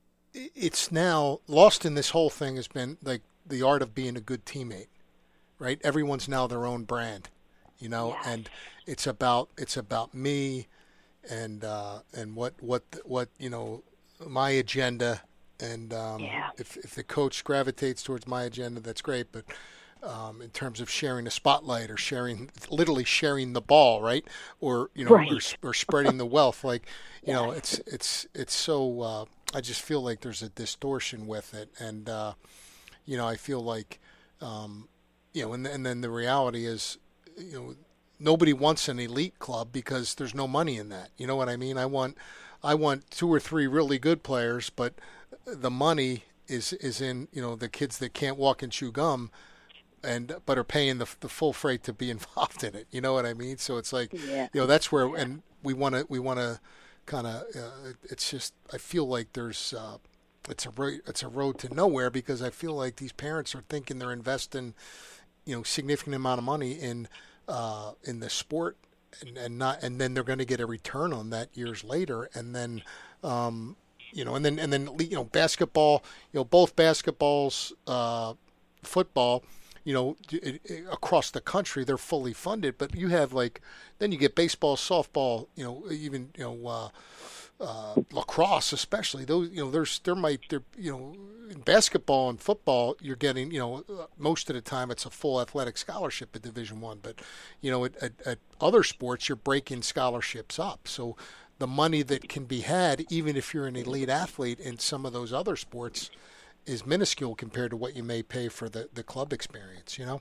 Speaker 2: it's now lost in this whole thing has been like the art of being a good teammate, right? Everyone's now their own brand, you know,
Speaker 3: yes.
Speaker 2: and it's about it's about me, and uh, and what what what you know my agenda. And um,
Speaker 3: yeah.
Speaker 2: if if the coach gravitates towards my agenda, that's great. But um, in terms of sharing the spotlight or sharing, literally sharing the ball, right? Or you know,
Speaker 3: right.
Speaker 2: or, or spreading the wealth, like you
Speaker 3: yes.
Speaker 2: know, it's it's it's so. Uh, I just feel like there's a distortion with it, and uh, you know, I feel like um, you know, and and then the reality is, you know, nobody wants an elite club because there's no money in that. You know what I mean? I want I want two or three really good players, but the money is is in you know the kids that can't walk and chew gum, and but are paying the the full freight to be involved in it. You know what I mean? So it's like
Speaker 3: yeah.
Speaker 2: you know that's where yeah. and we want to we want to kind of uh, it's just I feel like there's uh, it's a road, it's a road to nowhere because I feel like these parents are thinking they're investing you know significant amount of money in uh, in the sport and, and not and then they're going to get a return on that years later and then. Um, You know, and then and then you know, basketball. You know, both basketballs, uh, football. You know, it, it, across the country, they're fully funded. But you have like, then you get baseball, softball. You know, even you know, uh, uh, lacrosse, especially those. You know, there's there might there. You know, in basketball and football, you're getting. You know, most of the time it's a full athletic scholarship at Division One. But you know, at, at, at other sports, you're breaking scholarships up. So. The money that can be had, even if you're an elite athlete in some of those other sports, is minuscule compared to what you may pay for the, the club experience, you know?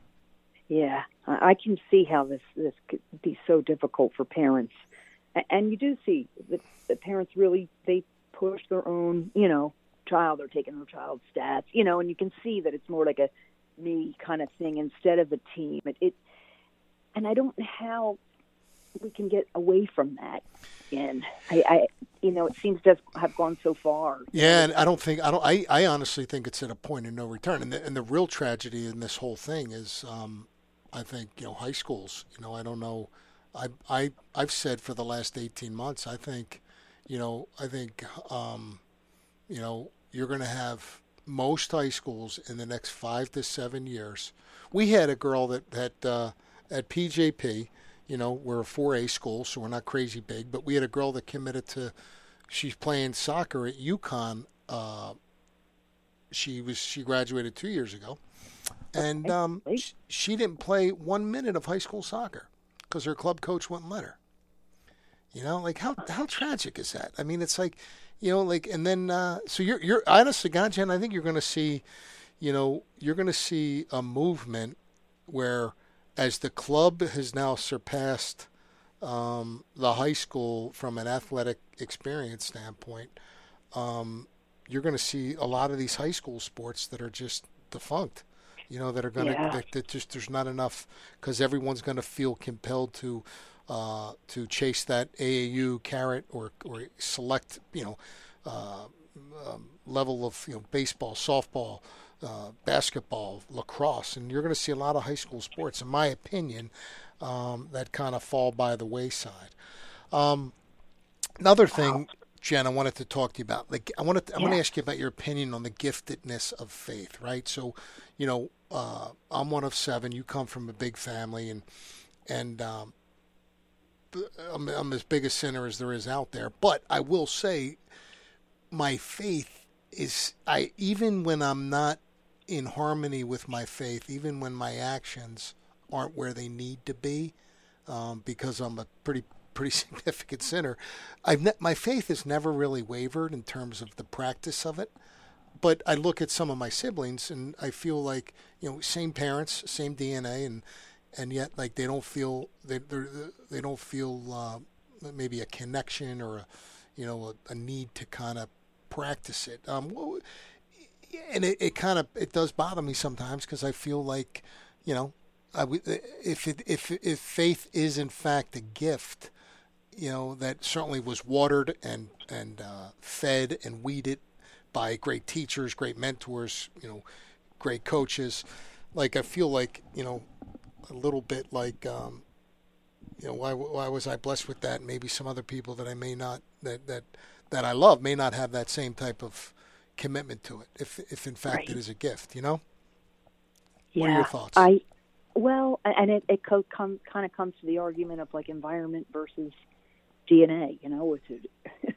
Speaker 3: Yeah, I can see how this, this could be so difficult for parents. And you do see that the parents really, they push their own, you know, child. They're taking their child's stats, you know, and you can see that it's more like a me kind of thing instead of a team. It, it and I don't know how we can get away from that. And I, I, you know, it seems to have gone so far.
Speaker 2: Yeah, and I don't think I don't. I, I honestly think it's at a point of no return. And the, and the real tragedy in this whole thing is, um, I think you know, high schools. You know, I don't know. I I I've said for the last eighteen months. I think, you know, I think, um, you know, you're going to have most high schools in the next five to seven years. We had a girl that that uh, at P J P. You know, we're a four A school, so we're not crazy big. But we had a girl that committed to, she's playing soccer at UConn. Uh, she was she graduated two years ago, and um, she, she didn't play one minute of high school soccer because her club coach wouldn't let her. You know, like how how tragic is that? I mean, it's like, you know, like, and then uh, so you're you're honest to God, Jen, I think you're going to see, you know, you're going to see a movement where, as the club has now surpassed um, the high school from an athletic experience standpoint, um, you're going to see a lot of these high school sports that are just defunct. You know, that are going to
Speaker 3: Yeah.
Speaker 2: that, that just there's not enough because everyone's going to feel compelled to uh, to chase that A A U carrot or or select you know uh, um, level of you know baseball, softball, uh, basketball, lacrosse, and you're going to see a lot of high school sports, in my opinion, um, that kind of fall by the wayside. Um, another thing, Jen, I wanted to talk to you about. Like, I wanted, to, I want to
Speaker 3: Yeah.
Speaker 2: ask you about your opinion on the giftedness of faith, right? So, you know, uh, I'm one of seven. You come from a big family, and and um, I'm, I'm as big a sinner as there is out there. But I will say, my faith is, I even when I'm not in harmony with my faith, even when my actions aren't where they need to be, um, because I'm a pretty pretty significant sinner. I've ne- my faith has never really wavered in terms of the practice of it. But I look at some of my siblings and I feel like, you know, same parents, same D N A, and and yet like they don't feel they they're, they don't feel uh, maybe a connection or a you know a, a need to kind of practice it. Um, well, and it, it kind of it does bother me sometimes because I feel like, you know, I w- if it, if if faith is in fact a gift, you know, that certainly was watered and and uh, fed and weeded by great teachers, great mentors, you know, great coaches. Like I feel like, you know, a little bit like, um, you know, why why was I blessed with that? Maybe some other people that I may not that that that I love may not have that same type of commitment to it. If if in fact
Speaker 3: Right.
Speaker 2: it is a gift, you know.
Speaker 3: Yeah.
Speaker 2: What are your thoughts?
Speaker 3: I well, and it it co- come, kind of comes to the argument of like environment versus D N A. You know, it's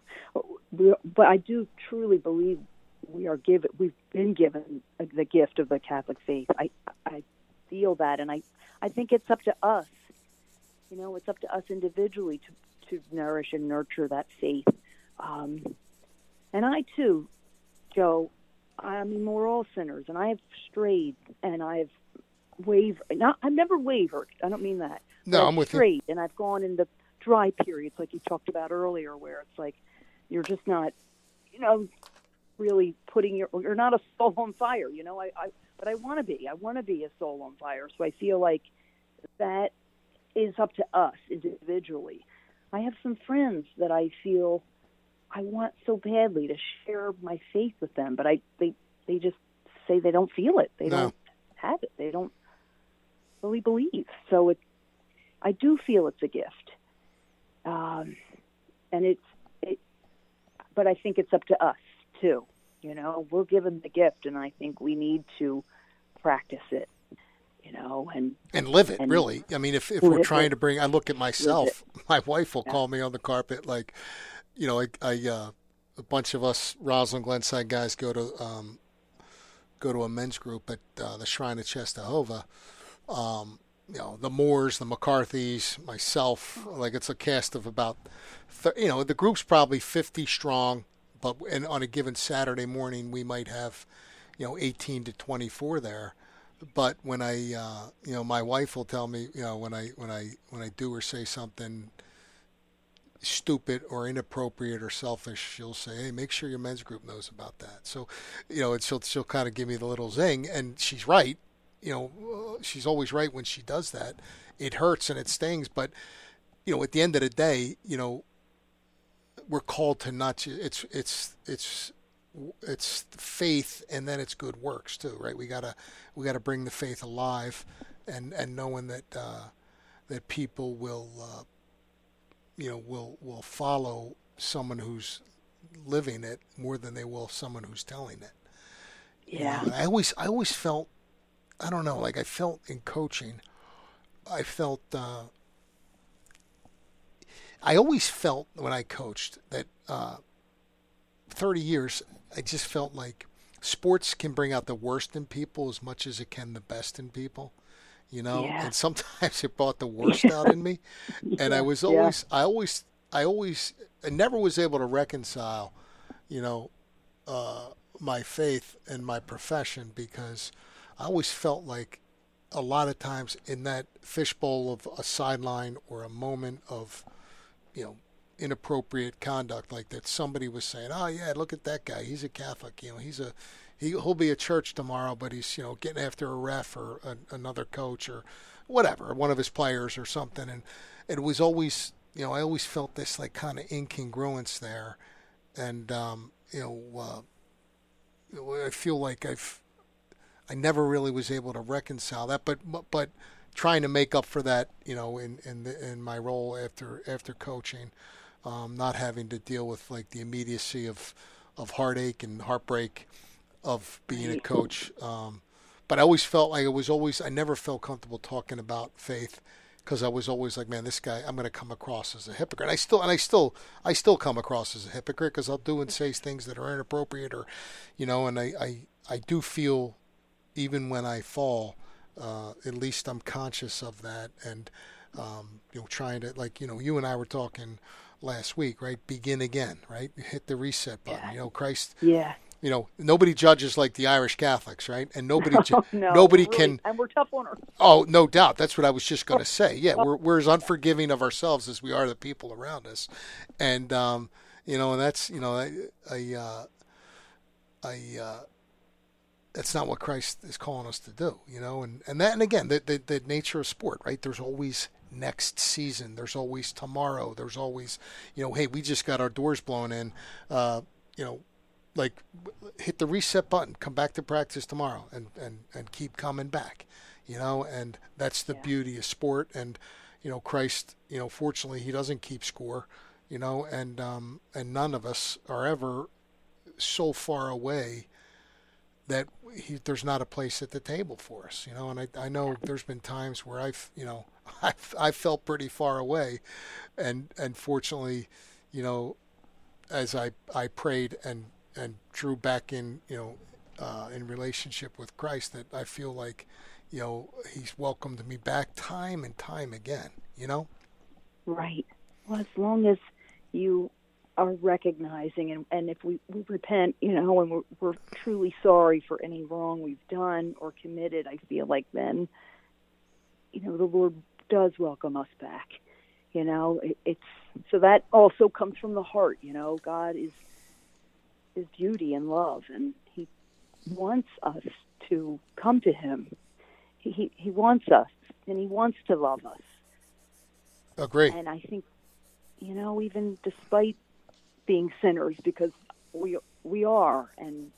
Speaker 3: we, but I do truly believe we are given. We've been given the gift of the Catholic faith. I I feel that, and I I think it's up to us. You know, it's up to us individually to to nourish and nurture that faith. Um, and I too, Joe. I mean, we're all sinners, and I have strayed, and I've wavered. Not, I've never wavered. I don't mean that.
Speaker 2: No,
Speaker 3: But
Speaker 2: I'm
Speaker 3: I've
Speaker 2: with you.
Speaker 3: strayed, and I've gone in the dry periods, like you talked about earlier, where it's like you're just not, you know, really putting your. You're not a soul on fire, you know. I, I but I want to be. I want to be a soul on fire. So I feel like that is up to us individually. I have some friends that I feel I want so badly to share my faith with them, but I they they just say they don't feel it. They
Speaker 2: No.
Speaker 3: don't have it. They don't really believe. So it, I do feel it's a gift, um, and it's it. But I think it's up to us too. You know, we're given the gift, and I think we need to practice it. You know, and
Speaker 2: And live it,
Speaker 3: and
Speaker 2: really. I mean, if, if
Speaker 3: live
Speaker 2: we're
Speaker 3: it.
Speaker 2: trying to bring, I look at myself, my wife will
Speaker 3: Yeah.
Speaker 2: call me on the carpet like, you know, I, I uh, a bunch of us Rosalind Glenside guys go to um, go to a men's group at uh, the Shrine of Czestochowa. Um, you know, the Moores, the McCarthys, myself, like it's a cast of about, th- you know, the group's probably fifty strong, but and on a given Saturday morning we might have, you know, eighteen to twenty-four there. But when I, uh, you know, my wife will tell me, you know, when I when I when I do or say something stupid or inappropriate or selfish, she'll say, "Hey, make sure your men's group knows about that." So, you know, and she'll she'll kind of give me the little zing, and she's right. You know, she's always right when she does that. It hurts and it stings, but you know, at the end of the day, you know, we're called to not ju- it's it's it's it's faith and then it's good works too, right? We gotta we gotta bring the faith alive, and and knowing that uh, that people will uh, you know will will follow someone who's living it more than they will someone who's telling it. You
Speaker 3: yeah,
Speaker 2: know, and I always I always felt I don't know like I felt in coaching I felt uh, I always felt when I coached that uh, thirty years I just felt like sports can bring out the worst in people as much as it can the best in people, you know.
Speaker 3: Yeah.
Speaker 2: And sometimes it brought the worst out in me, and I was
Speaker 3: Yeah.
Speaker 2: always I always I always, I never was able to reconcile, you know, uh, my faith and my profession, because I always felt like a lot of times in that fishbowl of a sideline or a moment of, you know, inappropriate conduct, like that somebody was saying, oh yeah, look at that guy, he's a Catholic, you know, he's a, he, he'll be at church tomorrow, but he's, you know, getting after a ref or a, another coach or whatever, one of his players or something. And it was always, you know, I always felt this like kind of incongruence there. And, um, you know, uh, I feel like I've, I never really was able to reconcile that, but, but trying to make up for that, you know, in, in, the, in my role after, after coaching, um, not having to deal with like the immediacy of, of heartache and heartbreak of being a coach. Um, but I always felt like it was always, I never felt comfortable talking about faith, because I was always like, man, this guy, I'm going to come across as a hypocrite. I still, and I still, I still come across as a hypocrite, because I'll do and say things that are inappropriate, or, you know, and I, I, I do feel, even when I fall, uh, at least I'm conscious of that. And, um, you know, trying to, like, you know, you and I were talking last week, right? Begin again, right? Hit the reset button.
Speaker 3: Yeah.
Speaker 2: You know, Christ.
Speaker 3: Yeah.
Speaker 2: You know, nobody judges like the Irish Catholics, right? And nobody,
Speaker 3: no, no,
Speaker 2: nobody
Speaker 3: really,
Speaker 2: can.
Speaker 3: And we're tough on ourselves.
Speaker 2: Oh, no doubt. That's what I was just going to say. Yeah, we're we're as unforgiving of ourselves as we are the people around us, and um, you know, and that's, you know, I, I, uh, I, uh, that's not what Christ is calling us to do, you know, and and that, and again, the the, the nature of sport, right? There's always next season. There's always tomorrow. There's always, you know, hey, we just got our doors blown in, uh, you know. Like, hit the reset button, come back to practice tomorrow, and, and, and keep coming back, you know, and that's the
Speaker 3: yeah.
Speaker 2: beauty of sport. And, you know, Christ, you know, fortunately, he doesn't keep score, you know, and, um, and none of us are ever so far away that he, there's not a place at the table for us, you know. And I, I know there's been times where I've, you know, I've, I felt pretty far away, and, and fortunately, you know, as I, I prayed and, and drew back in, you know, uh, in relationship with Christ, that I feel like, you know, he's welcomed me back time and time again, you know?
Speaker 3: Right. Well, as long as you are recognizing, and, and if we, we repent, you know, and we're, we're truly sorry for any wrong we've done or committed, I feel like then, you know, the Lord does welcome us back. You know, it, it's, so that also comes from the heart, you know. God is, is beauty and love, and he wants us to come to him. He, he he wants us, and he wants to love us.
Speaker 2: Agree.
Speaker 3: And I think, you know, even despite being sinners, because we we are, and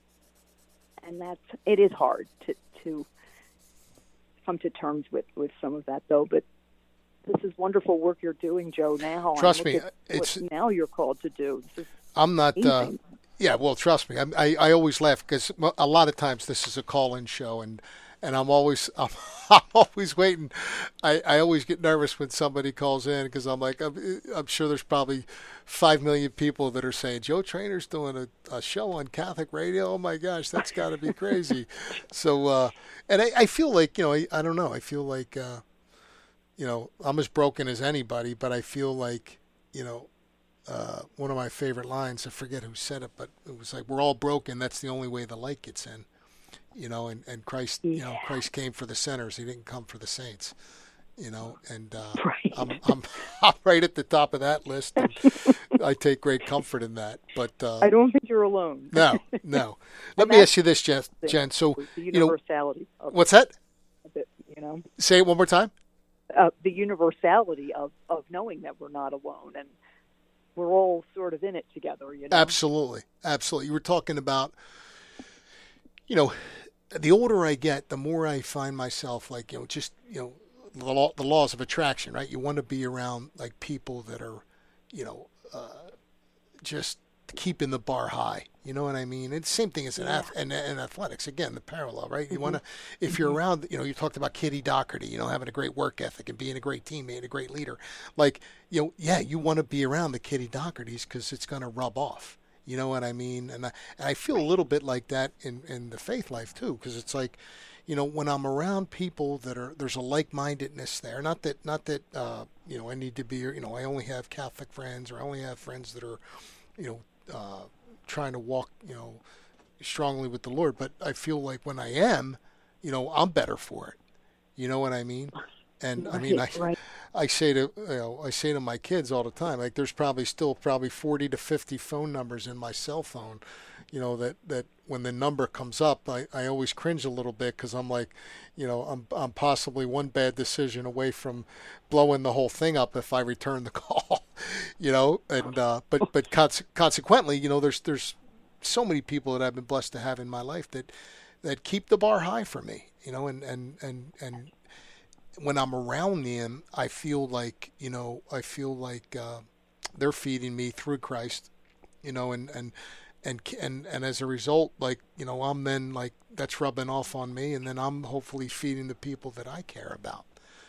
Speaker 3: and that's, it is hard to to come to terms with, with some of that, though. But this is wonderful work you're doing, Joe. Now,
Speaker 2: trust
Speaker 3: me,
Speaker 2: it's
Speaker 3: what now you're called to do. This is
Speaker 2: I'm not. Uh, yeah, well, trust me. I, I I always laugh, because a lot of times this is a call-in show, and and I'm always I'm, I'm always waiting. I, I always get nervous when somebody calls in, because I'm like, I'm, I'm sure there's probably five million people that are saying, Joe Trainer's doing a, a show on Catholic radio. Oh my gosh, that's got to be crazy. So, uh, and I, I feel like, you know, I, I don't know. I feel like, uh, you know, I'm as broken as anybody, but I feel like, you know, Uh, one of my favorite lines, I forget who said it, but it was like, we're all broken. That's the only way the light gets in, you know, and, and Christ, yeah. you know, Christ came for the sinners. He didn't come for the saints, you know, and uh,
Speaker 3: right.
Speaker 2: I'm, I'm, I'm right at the top of that list. And I take great comfort in that, but uh,
Speaker 3: I don't think you're alone.
Speaker 2: no, no. Let me ask you this, Jen. Jen so,
Speaker 3: the
Speaker 2: you know,
Speaker 3: universality of
Speaker 2: what's that?
Speaker 3: It, you know,
Speaker 2: say it one more time.
Speaker 3: Uh, the universality of, of knowing that we're not alone, and we're all sort of in it together, you know?
Speaker 2: Absolutely. Absolutely. You were talking about, you know, the older I get, the more I find myself like, you know, just, you know, the, law, the laws of attraction, right? You want to be around like people that are, you know, uh, just keeping the bar high. You know what I mean? It's the same thing as an
Speaker 3: yeah.
Speaker 2: ath- in, in athletics. Again, the parallel, right? You
Speaker 3: Mm-hmm.
Speaker 2: want to, if
Speaker 3: mm-hmm.
Speaker 2: you're around, you know, you talked about Kitty Doherty, you know, having a great work ethic and being a great teammate, a great leader. Like, you know, yeah, you want to be around the Kitty Dohertys because it's going to rub off. You know what I mean? And I, and I feel a little bit like that in, in the faith life too, because it's like, you know, when I'm around people that are, there's a like-mindedness there. Not that, not that, uh, you know, I need to be, you know, I only have Catholic friends, or I only have friends that are, you know, uh, trying to walk, you know, strongly with the Lord. But I feel like when I am, you know, I'm better for it. You know what I mean? And
Speaker 3: Right,
Speaker 2: I mean, I,
Speaker 3: right.
Speaker 2: I say to, you know, I say to my kids all the time, like, there's probably still probably forty to fifty phone numbers in my cell phone, you know, that, that when the number comes up, I, I always cringe a little bit, because I'm like, you know, I'm, I'm possibly one bad decision away from blowing the whole thing up if I return the call, you know, and, uh, but, but conse- consequently, you know, there's, there's so many people that I've been blessed to have in my life that, that keep the bar high for me, you know, and, and, and, and, when I'm around them, I feel like, you know, I feel like uh, they're feeding me through Christ, you know, and, and, and, and, and as a result, like, you know, I'm then like, that's rubbing off on me, and then I'm hopefully feeding the people that I care about,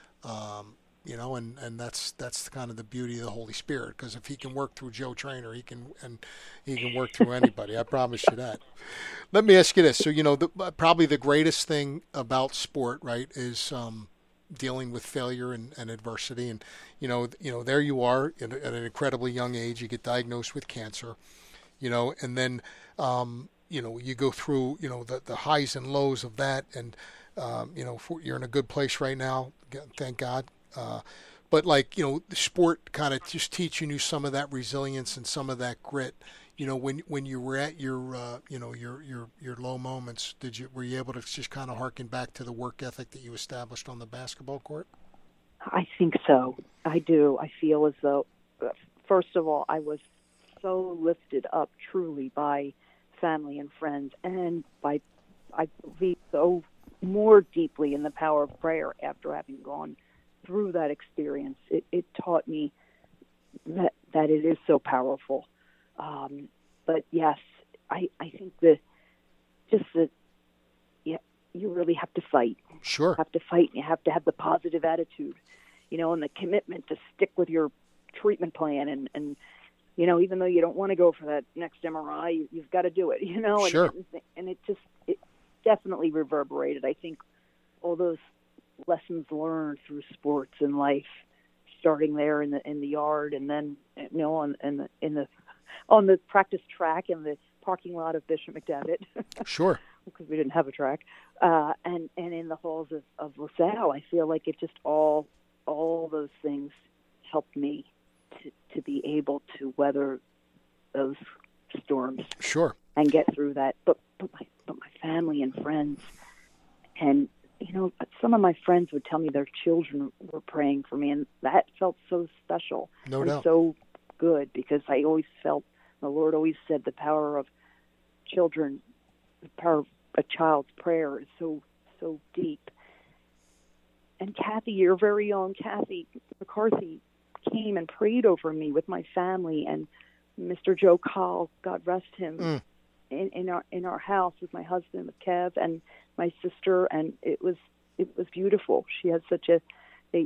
Speaker 2: um, you know, and, and that's, that's kind of the beauty of the Holy Spirit, because if he can work through Joe Trainer, he can, and he can work through anybody. I promise you that. Let me ask you this. So, you know, the, probably the greatest thing about sport, right, is, um, dealing with failure and, and adversity. And, you know, you know, there you are at, at an incredibly young age, you get diagnosed with cancer, you know, and then, um, you know, you go through, you know, the, the highs and lows of that. And, um, you know, for, you're in a good place right now. Thank God. Uh, but like, you know, the sport kind of just teaching you some of that resilience and some of that grit. You know, when when you were at your, uh, you know, your, your your low moments, did you were you able to just kind of harken back to the work ethic that you established on the basketball court?
Speaker 3: I think so. I do. I feel as though, first of all, I was so lifted up truly by family and friends, and by, I believe so more deeply in the power of prayer after having gone through that experience. It, it taught me that that it is so powerful. Um, but yes, I, I think that just that, yeah, you really have to fight.
Speaker 2: Sure.
Speaker 3: You have to fight, and you have to have the positive attitude, you know, and the commitment to stick with your treatment plan. And, and you know, even though you don't want to go for that next M R I, you, you've got to do it, you know. And,
Speaker 2: sure.
Speaker 3: And, and it just, it definitely reverberated. I think all those lessons learned through sports and life, starting there in the in the yard, and then, you know, on in the in the on the practice track in the parking lot of Bishop McDevitt.
Speaker 2: Sure.
Speaker 3: Because we didn't have a track, uh, and and in the halls of, of LaSalle. I feel like it just all all those things helped me to to be able to weather those storms.
Speaker 2: Sure.
Speaker 3: And get through that. But but my but my family and friends, and you know, some of my friends would tell me their children were praying for me, and that felt so special.
Speaker 2: No
Speaker 3: and
Speaker 2: doubt.
Speaker 3: So good, because I always felt the Lord always said the power of children, the power of a child's prayer is so so deep. And Kathy, your very own Kathy McCarthy, came and prayed over me with my family, and Mister Joe Call, God rest him,
Speaker 2: mm.
Speaker 3: in, in our in our house with my husband, with Kev, and my sister, and it was it was beautiful. She had such a a,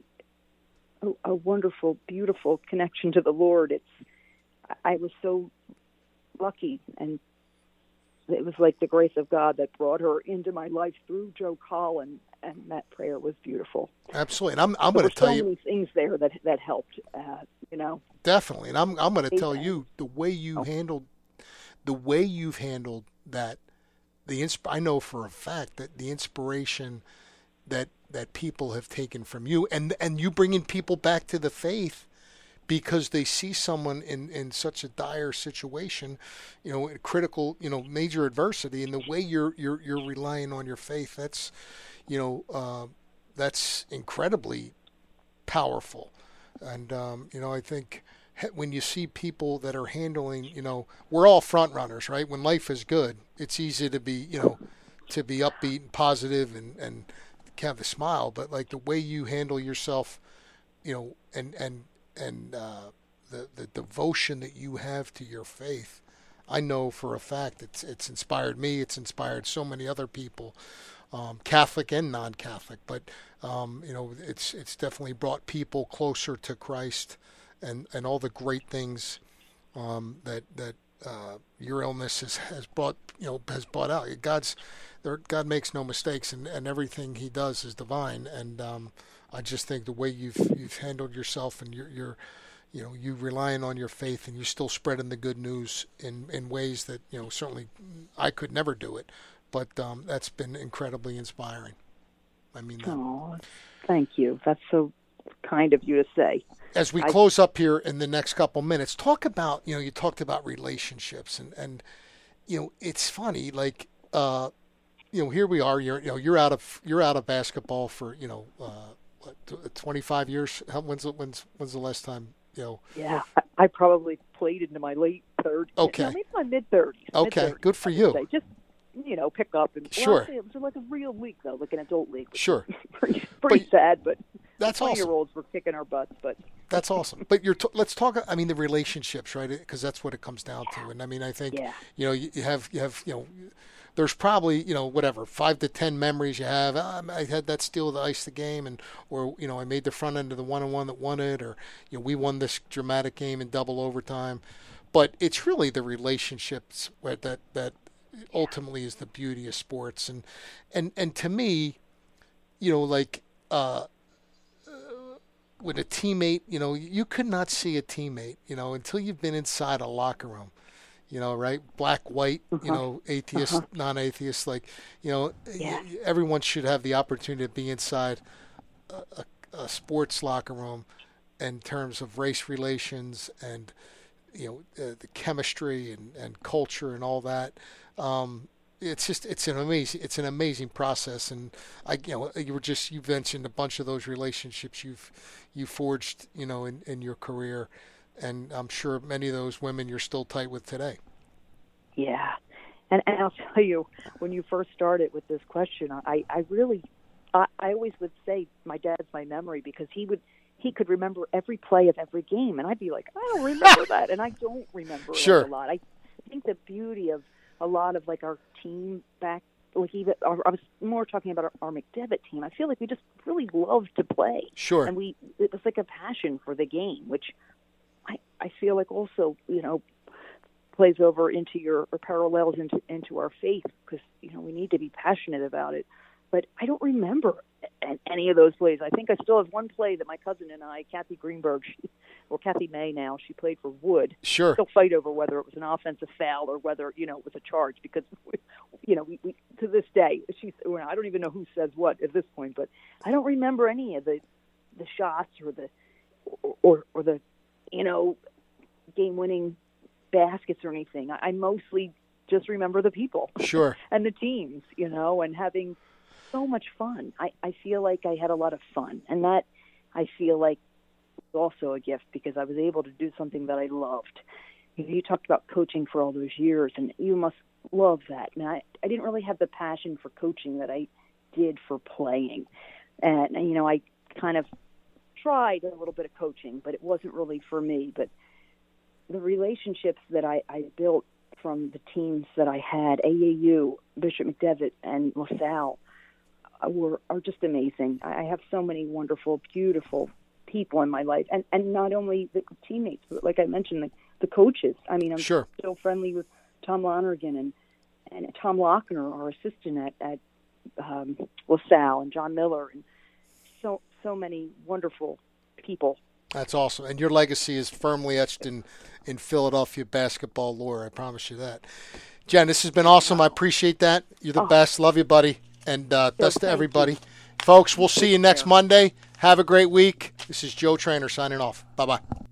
Speaker 3: a wonderful, beautiful connection to the Lord. It's I was so lucky, and it was like the grace of God that brought her into my life through Joe Call, and, and that prayer was beautiful.
Speaker 2: Absolutely, and I'm I'm
Speaker 3: there
Speaker 2: going to tell
Speaker 3: so
Speaker 2: you
Speaker 3: so many things there that that helped. Uh, you know,
Speaker 2: definitely, and I'm I'm going to tell
Speaker 3: Amen.
Speaker 2: you the way you
Speaker 3: Oh.
Speaker 2: handled the way you've handled that. The insp- I know for a fact that the inspiration that that people have taken from you, and and you bringing people back to the faith because they see someone in, in such a dire situation, you know, critical, you know, major adversity, and the way you're you're you're relying on your faith, that's, you know, uh, that's incredibly powerful. And um, you know, I think when you see people that are handling, you know, we're all front runners, right? When life is good, it's easy to be, you know, to be upbeat and positive and, and have a smile. But like the way you handle yourself, you know, and, and, and uh, the, the devotion that you have to your faith, I know for a fact it's, it's inspired me. It's inspired so many other people, um, Catholic and non-Catholic, but, um, you know, it's, it's definitely brought people closer to Christ. And, and all the great things um, that that uh, your illness has, has brought, you know, has brought out. God's, there, God makes no mistakes, and, and everything He does is divine. And um, I just think the way you've you've handled yourself, and you're, you're, you know, you relying on your faith, and you're still spreading the good news in, in ways that, you know, certainly I could never do it, but um, that's been incredibly inspiring. I mean, that.
Speaker 3: Oh, thank you. That's so kind of you to say.
Speaker 2: As we
Speaker 3: I,
Speaker 2: close up here in the next couple minutes, talk about, you know, you talked about relationships, and, and you know, it's funny, like, uh, you know, here we are, you're, you know, you're out of, you're out of basketball for, you know, uh, what, twenty-five years. How, when's, when's, when's the last time, you know?
Speaker 3: Yeah, I, I probably played into my late thirties.
Speaker 2: Okay.
Speaker 3: No, maybe my mid thirties.
Speaker 2: Okay.
Speaker 3: mid-thirties,
Speaker 2: Good for you.
Speaker 3: say. Just, you know, pick up. And,
Speaker 2: Sure.
Speaker 3: Well, it was like a real league, though, like an adult league.
Speaker 2: Sure.
Speaker 3: pretty pretty
Speaker 2: But
Speaker 3: sad, but
Speaker 2: that's awesome.
Speaker 3: twenty-year-olds were kicking our butts, but...
Speaker 2: That's awesome. But you're t- let's talk. I mean, the relationships, right? Because that's what it comes down to. And I mean, I think
Speaker 3: Yeah.
Speaker 2: you know, you, you have you have you know, there's probably you know whatever five to ten memories you have. Um, I had that steal of the ice the game, and or you know I made the front end of the one on one that won it, or you know we won this dramatic game in double overtime. But it's really the relationships where that that ultimately is the beauty of sports. And and and to me, you know, like. Uh, With a teammate, you know, you could not see a teammate, you know, until you've been inside a locker room, you know, right? Black, white, uh-huh. you know, atheist, uh-huh. non-atheist, like, you know,
Speaker 3: yeah.
Speaker 2: everyone should have the opportunity to be inside a, a, a sports locker room in terms of race relations and, you know, uh, the chemistry and, and culture and all that. Um, It's just it's an amazing it's an amazing process, and I you know you were just you mentioned a bunch of those relationships you've you forged you know in, in your career, and I'm sure many of those women you're still tight with today.
Speaker 3: Yeah, and and I'll tell you, when you first started with this question, I I really I, I always would say my dad's my memory, because he would he could remember every play of every game, and I'd be like, I don't remember that, and I don't remember
Speaker 2: sure.
Speaker 3: like a lot. I think the beauty of a lot of like our team back, like even our, I was more talking about our, our McDevitt team. I feel like we just really loved to play.
Speaker 2: Sure.
Speaker 3: And we it was like a passion for the game, which I I feel like also you know plays over into your or parallels into into our faith, because you know we need to be passionate about it. But I don't remember any of those plays. I think I still have one play that my cousin and I, Kathy Greenberg, she, or Kathy May now, she played for Wood.
Speaker 2: Sure.
Speaker 3: Still fight over whether it was an offensive foul or whether, you know, it was a charge, because, you know, we, we to this day, she's, I don't even know who says what at this point, but I don't remember any of the the shots or the, or, or the, you know, game-winning baskets or anything. I, I mostly just remember the people.
Speaker 2: Sure.
Speaker 3: And the teams, you know, and having so much fun. I, I feel like I had a lot of fun, and that I feel like was also a gift, because I was able to do something that I loved. You, you talked about coaching for all those years, and you must love that. And I, I didn't really have the passion for coaching that I did for playing. And, and, you know, I kind of tried a little bit of coaching, but it wasn't really for me. But the relationships that I, I built from the teams that I had, A A U, Bishop McDevitt, and LaSalle, were are just amazing. I have so many wonderful, beautiful people in my life, and and not only the teammates, but like I mentioned, the, the coaches. I mean, I'm
Speaker 2: sure.
Speaker 3: still friendly with Tom Lonergan and and Tom Lochner, our assistant at at um, LaSalle, and John Miller, and so so many wonderful people.
Speaker 2: That's awesome, and your legacy is firmly etched in in Philadelphia basketball lore. I promise you that. Jen, this has been awesome. I appreciate that. You're the oh. best. Love you, buddy. And uh, best to everybody. You. Folks, we'll see you next Monday. Have a great week. This is Joe Trainer signing off. Bye-bye.